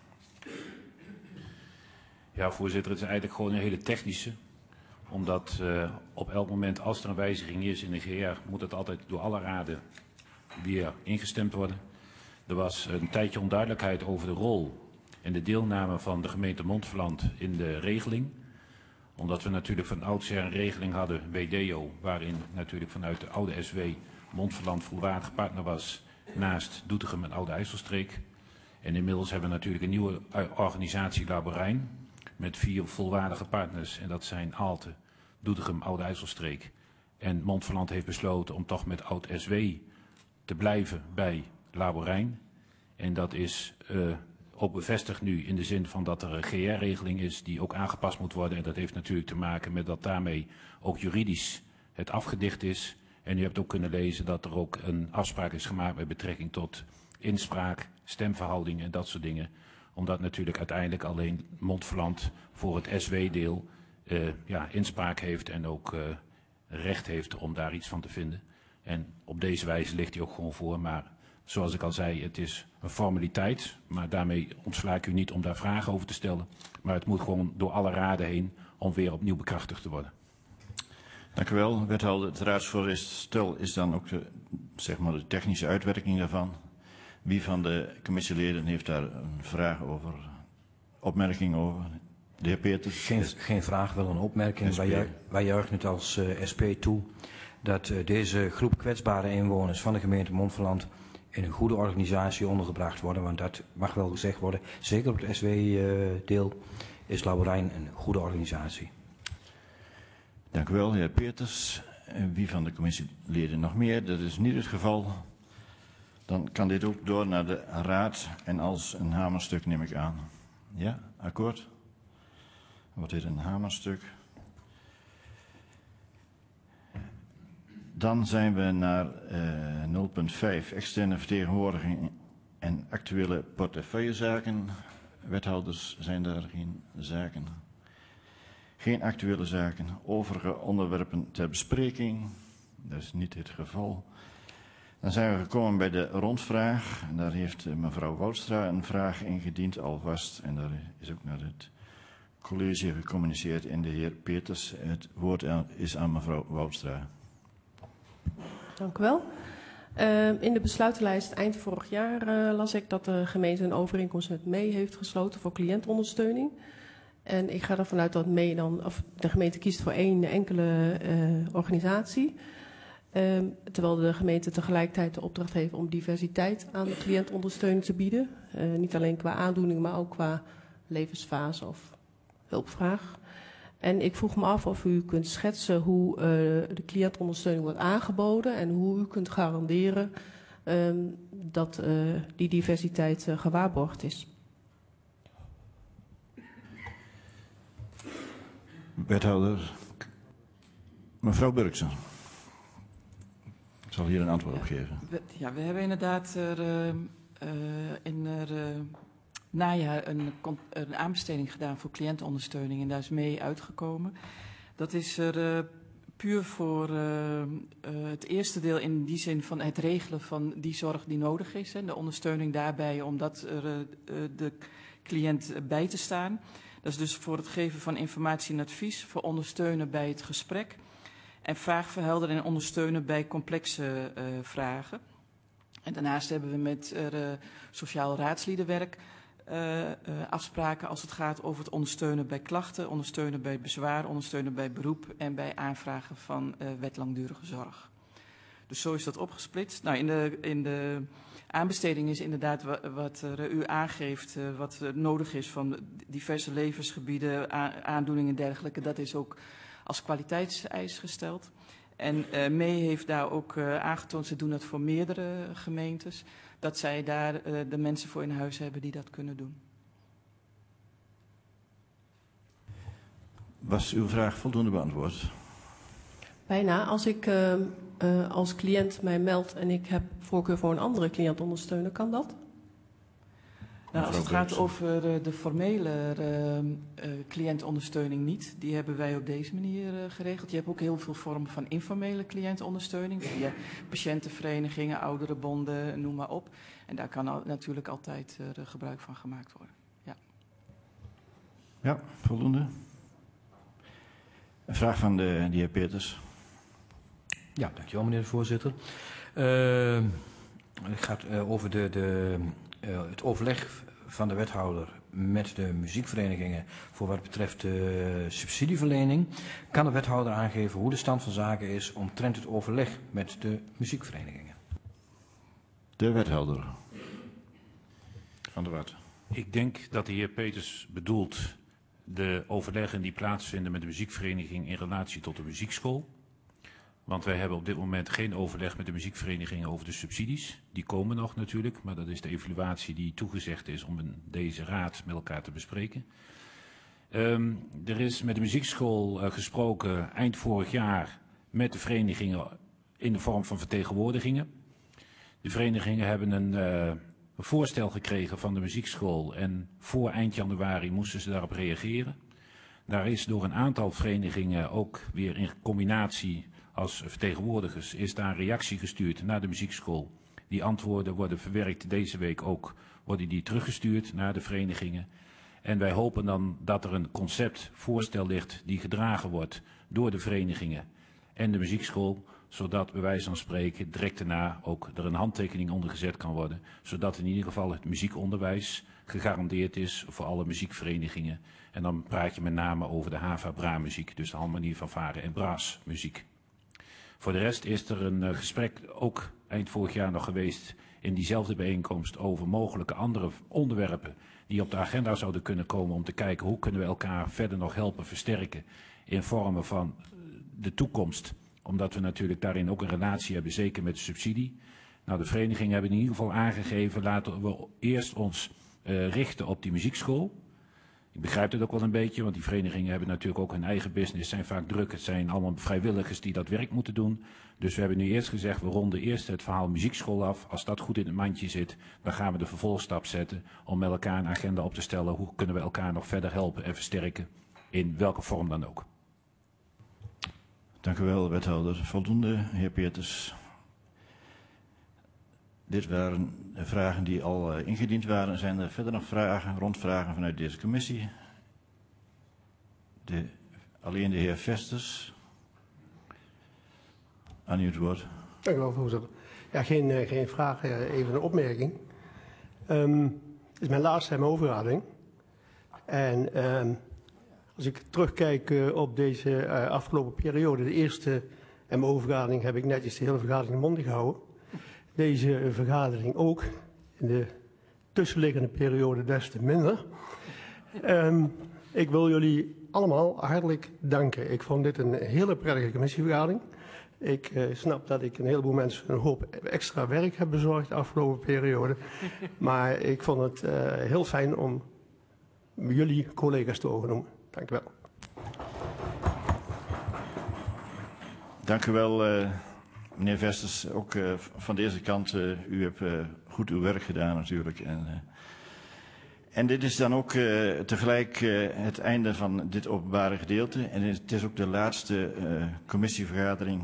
Ja, voorzitter, het is eigenlijk gewoon een hele technische. Omdat op elk moment als er een wijziging is in de GR, moet het altijd door alle raden weer ingestemd worden. Er was een tijdje onduidelijkheid over de rol en de deelname van de gemeente Montferland in de regeling. Omdat we natuurlijk van oudsher een regeling hadden, WDO, waarin natuurlijk vanuit de oude SW Montferland volwaardig partner was naast Doetinchem en Oude IJsselstreek. En inmiddels hebben we natuurlijk een nieuwe organisatie Laborijn met 4 volwaardige partners. En dat zijn Aalten, Doetinchem, Oude IJsselstreek. En Montferland heeft besloten om toch met oud SW te blijven bij Laborijn. En dat is ook bevestigd nu in de zin van dat er een GR-regeling is die ook aangepast moet worden. En dat heeft natuurlijk te maken met dat daarmee ook juridisch het afgedicht is. En u hebt ook kunnen lezen dat er ook een afspraak is gemaakt met betrekking tot inspraak, stemverhoudingen en dat soort dingen. Omdat natuurlijk uiteindelijk alleen Montferland voor het SW-deel inspraak heeft en ook recht heeft om daar iets van te vinden. En op deze wijze ligt hij ook gewoon voor. Maar zoals ik al zei, het is een formaliteit. Maar daarmee ontsla ik u niet om daar vragen over te stellen. Maar het moet gewoon door alle raden heen om weer opnieuw bekrachtigd te worden. Dank u wel, wethouder. Het raadsvoorstel is dan ook de technische uitwerking daarvan. Wie van de commissieleden heeft daar een vraag over, opmerking over? De heer Peters? Geen vraag, wel een opmerking. Wij juichen het als SP toe dat deze groep kwetsbare inwoners van de gemeente Montferland in een goede organisatie ondergebracht worden. Want dat mag wel gezegd worden, zeker op het SW-deel is Laborijn een goede organisatie. Dank u wel, heer Peters. En wie van de commissieleden nog meer? Dat is niet het geval. Dan kan dit ook door naar de raad en als een hamerstuk neem ik aan. Ja, akkoord? Wat heet een hamerstuk. Dan zijn we naar 0.5, externe vertegenwoordiging en actuele portefeuillezaken. Wethouders, zijn daar geen zaken? Geen actuele zaken. Overige onderwerpen ter bespreking. Dat is niet het geval. Dan zijn we gekomen bij de rondvraag. En daar heeft mevrouw Woudstra een vraag ingediend alvast. En daar is ook naar het college gecommuniceerd en de heer Peters. Het woord is aan mevrouw Woudstra. Dank u wel. In de besluitenlijst eind vorig jaar las ik dat de gemeente een overeenkomst met MEE heeft gesloten voor cliëntondersteuning. En ik ga ervan uit dat MEE dan, of de gemeente kiest voor één enkele organisatie. Terwijl de gemeente tegelijkertijd de opdracht heeft om diversiteit aan de cliëntondersteuning te bieden. Niet alleen qua aandoening, maar ook qua levensfase of hulpvraag. En ik vroeg me af of u kunt schetsen hoe de cliëntondersteuning wordt aangeboden en hoe u kunt garanderen dat die diversiteit gewaarborgd is. Wethouder, mevrouw Burksen. Ik zal hier een antwoord op geven. Ja, we hebben inderdaad in het najaar een aanbesteding gedaan voor cliëntondersteuning en daar is mee uitgekomen. Dat is er puur voor het eerste deel in die zin van het regelen van die zorg die nodig is en de ondersteuning daarbij om de cliënt bij te staan. Dat is dus voor het geven van informatie en advies, voor ondersteunen bij het gesprek en vraagverhelderen en ondersteunen bij complexe vragen. En daarnaast hebben we met sociaal raadsliedenwerk afspraken als het gaat over het ondersteunen bij klachten, ondersteunen bij bezwaar, ondersteunen bij beroep en bij aanvragen van wet langdurige zorg. Dus zo is dat opgesplitst. Nou, in de aanbesteding is inderdaad wat u aangeeft, wat nodig is van diverse levensgebieden, aandoeningen en dergelijke. Dat is ook als kwaliteitseis gesteld. En MEE heeft daar ook aangetoond, ze doen dat voor meerdere gemeentes, dat zij daar de mensen voor in huis hebben die dat kunnen doen. Was uw vraag voldoende beantwoord? Bijna. Als ik als cliënt mij meld en ik heb voorkeur voor een andere cliëntondersteuner, kan dat? Nou, als het gaat over de formele cliëntondersteuning niet, die hebben wij op deze manier geregeld. Je hebt ook heel veel vormen van informele cliëntondersteuning, via patiëntenverenigingen, ouderenbonden, noem maar op. En daar kan natuurlijk altijd gebruik van gemaakt worden. Ja, ja, voldoende. Een vraag van de heer Peters. Ja, dankjewel meneer de voorzitter. Het gaat over het overleg van de wethouder met de muziekverenigingen voor wat betreft de subsidieverlening. Kan de wethouder aangeven hoe de stand van zaken is omtrent het overleg met de muziekverenigingen? De wethouder. Van der Wart. Ik denk dat de heer Peters bedoelt de overleggen die plaatsvinden met de muziekvereniging in relatie tot de muziekschool. Want wij hebben op dit moment geen overleg met de muziekverenigingen over de subsidies. Die komen nog natuurlijk, maar dat is de evaluatie die toegezegd is om in deze raad met elkaar te bespreken. Er is met de muziekschool gesproken eind vorig jaar met de verenigingen in de vorm van vertegenwoordigingen. De verenigingen hebben een voorstel gekregen van de muziekschool en voor eind januari moesten ze daarop reageren. Daar is door een aantal verenigingen ook weer in combinatie als vertegenwoordigers is daar een reactie gestuurd naar de muziekschool. Die antwoorden worden verwerkt deze week ook, worden die teruggestuurd naar de verenigingen. En wij hopen dan dat er een conceptvoorstel ligt die gedragen wordt door de verenigingen en de muziekschool, zodat bij wijze van spreken direct daarna ook er een handtekening onder gezet kan worden, zodat in ieder geval het muziekonderwijs gegarandeerd is voor alle muziekverenigingen. En dan praat je met name over de Hava-Bra-muziek, dus de harmonie, fanfare en braasmuziek. Voor de rest is er een gesprek ook eind vorig jaar nog geweest in diezelfde bijeenkomst over mogelijke andere onderwerpen die op de agenda zouden kunnen komen om te kijken hoe kunnen we elkaar verder nog helpen versterken in vormen van de toekomst. Omdat we natuurlijk daarin ook een relatie hebben, zeker met de subsidie. Nou, de verenigingen hebben in ieder geval aangegeven, laten we eerst ons richten op die muziekschool. Ik begrijp het ook wel een beetje, want die verenigingen hebben natuurlijk ook hun eigen business, zijn vaak druk. Het zijn allemaal vrijwilligers die dat werk moeten doen. Dus we hebben nu eerst gezegd, we ronden eerst het verhaal muziekschool af. Als dat goed in het mandje zit, dan gaan we de vervolgstap zetten om met elkaar een agenda op te stellen. Hoe kunnen we elkaar nog verder helpen en versterken, in welke vorm dan ook. Dank u wel, wethouder. Voldoende, heer Peters. Dit waren vragen die al ingediend waren. Zijn er verder nog vragen, rondvragen vanuit deze commissie? Alleen de heer Vesters. Aan u het woord. Dank u wel, voorzitter. Ja, geen vraag, even een opmerking. Het is mijn laatste MO-vergadering. En als ik terugkijk op deze afgelopen periode, de eerste MO-vergadering heb ik netjes de hele vergadering in mond gehouden. Deze vergadering ook, in de tussenliggende periode des te minder. Ik wil jullie allemaal hartelijk danken. Ik vond dit een hele prettige commissievergadering. Ik snap dat ik een heleboel mensen een hoop extra werk heb bezorgd de afgelopen periode. Maar ik vond het heel fijn om jullie collega's te overnoemen. Dank u wel. Dank u wel, meneer Vesters. Ook van deze kant, u hebt goed uw werk gedaan natuurlijk. En dit is dan ook tegelijk het einde van dit openbare gedeelte. En het is ook de laatste commissievergadering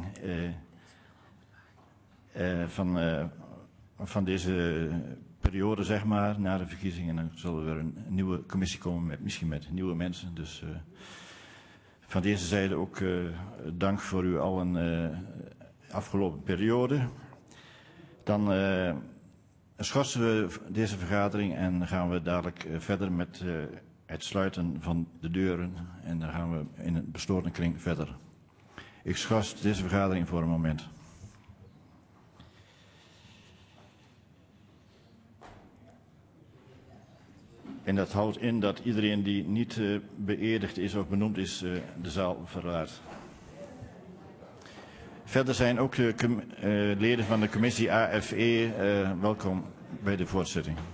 van deze periode, zeg maar. Na de verkiezingen dan zal er weer een nieuwe commissie komen, misschien met nieuwe mensen. Dus van deze zijde ook dank voor u allen afgelopen periode. Dan schorsen we deze vergadering en gaan we dadelijk verder met het sluiten van de deuren. En dan gaan we in een besloten kring verder. Ik schors deze vergadering voor een moment. En dat houdt in dat iedereen die niet beëdigd is of benoemd is, de zaal verlaat. Verder zijn ook de leden van de commissie AFE welkom bij de voortzetting.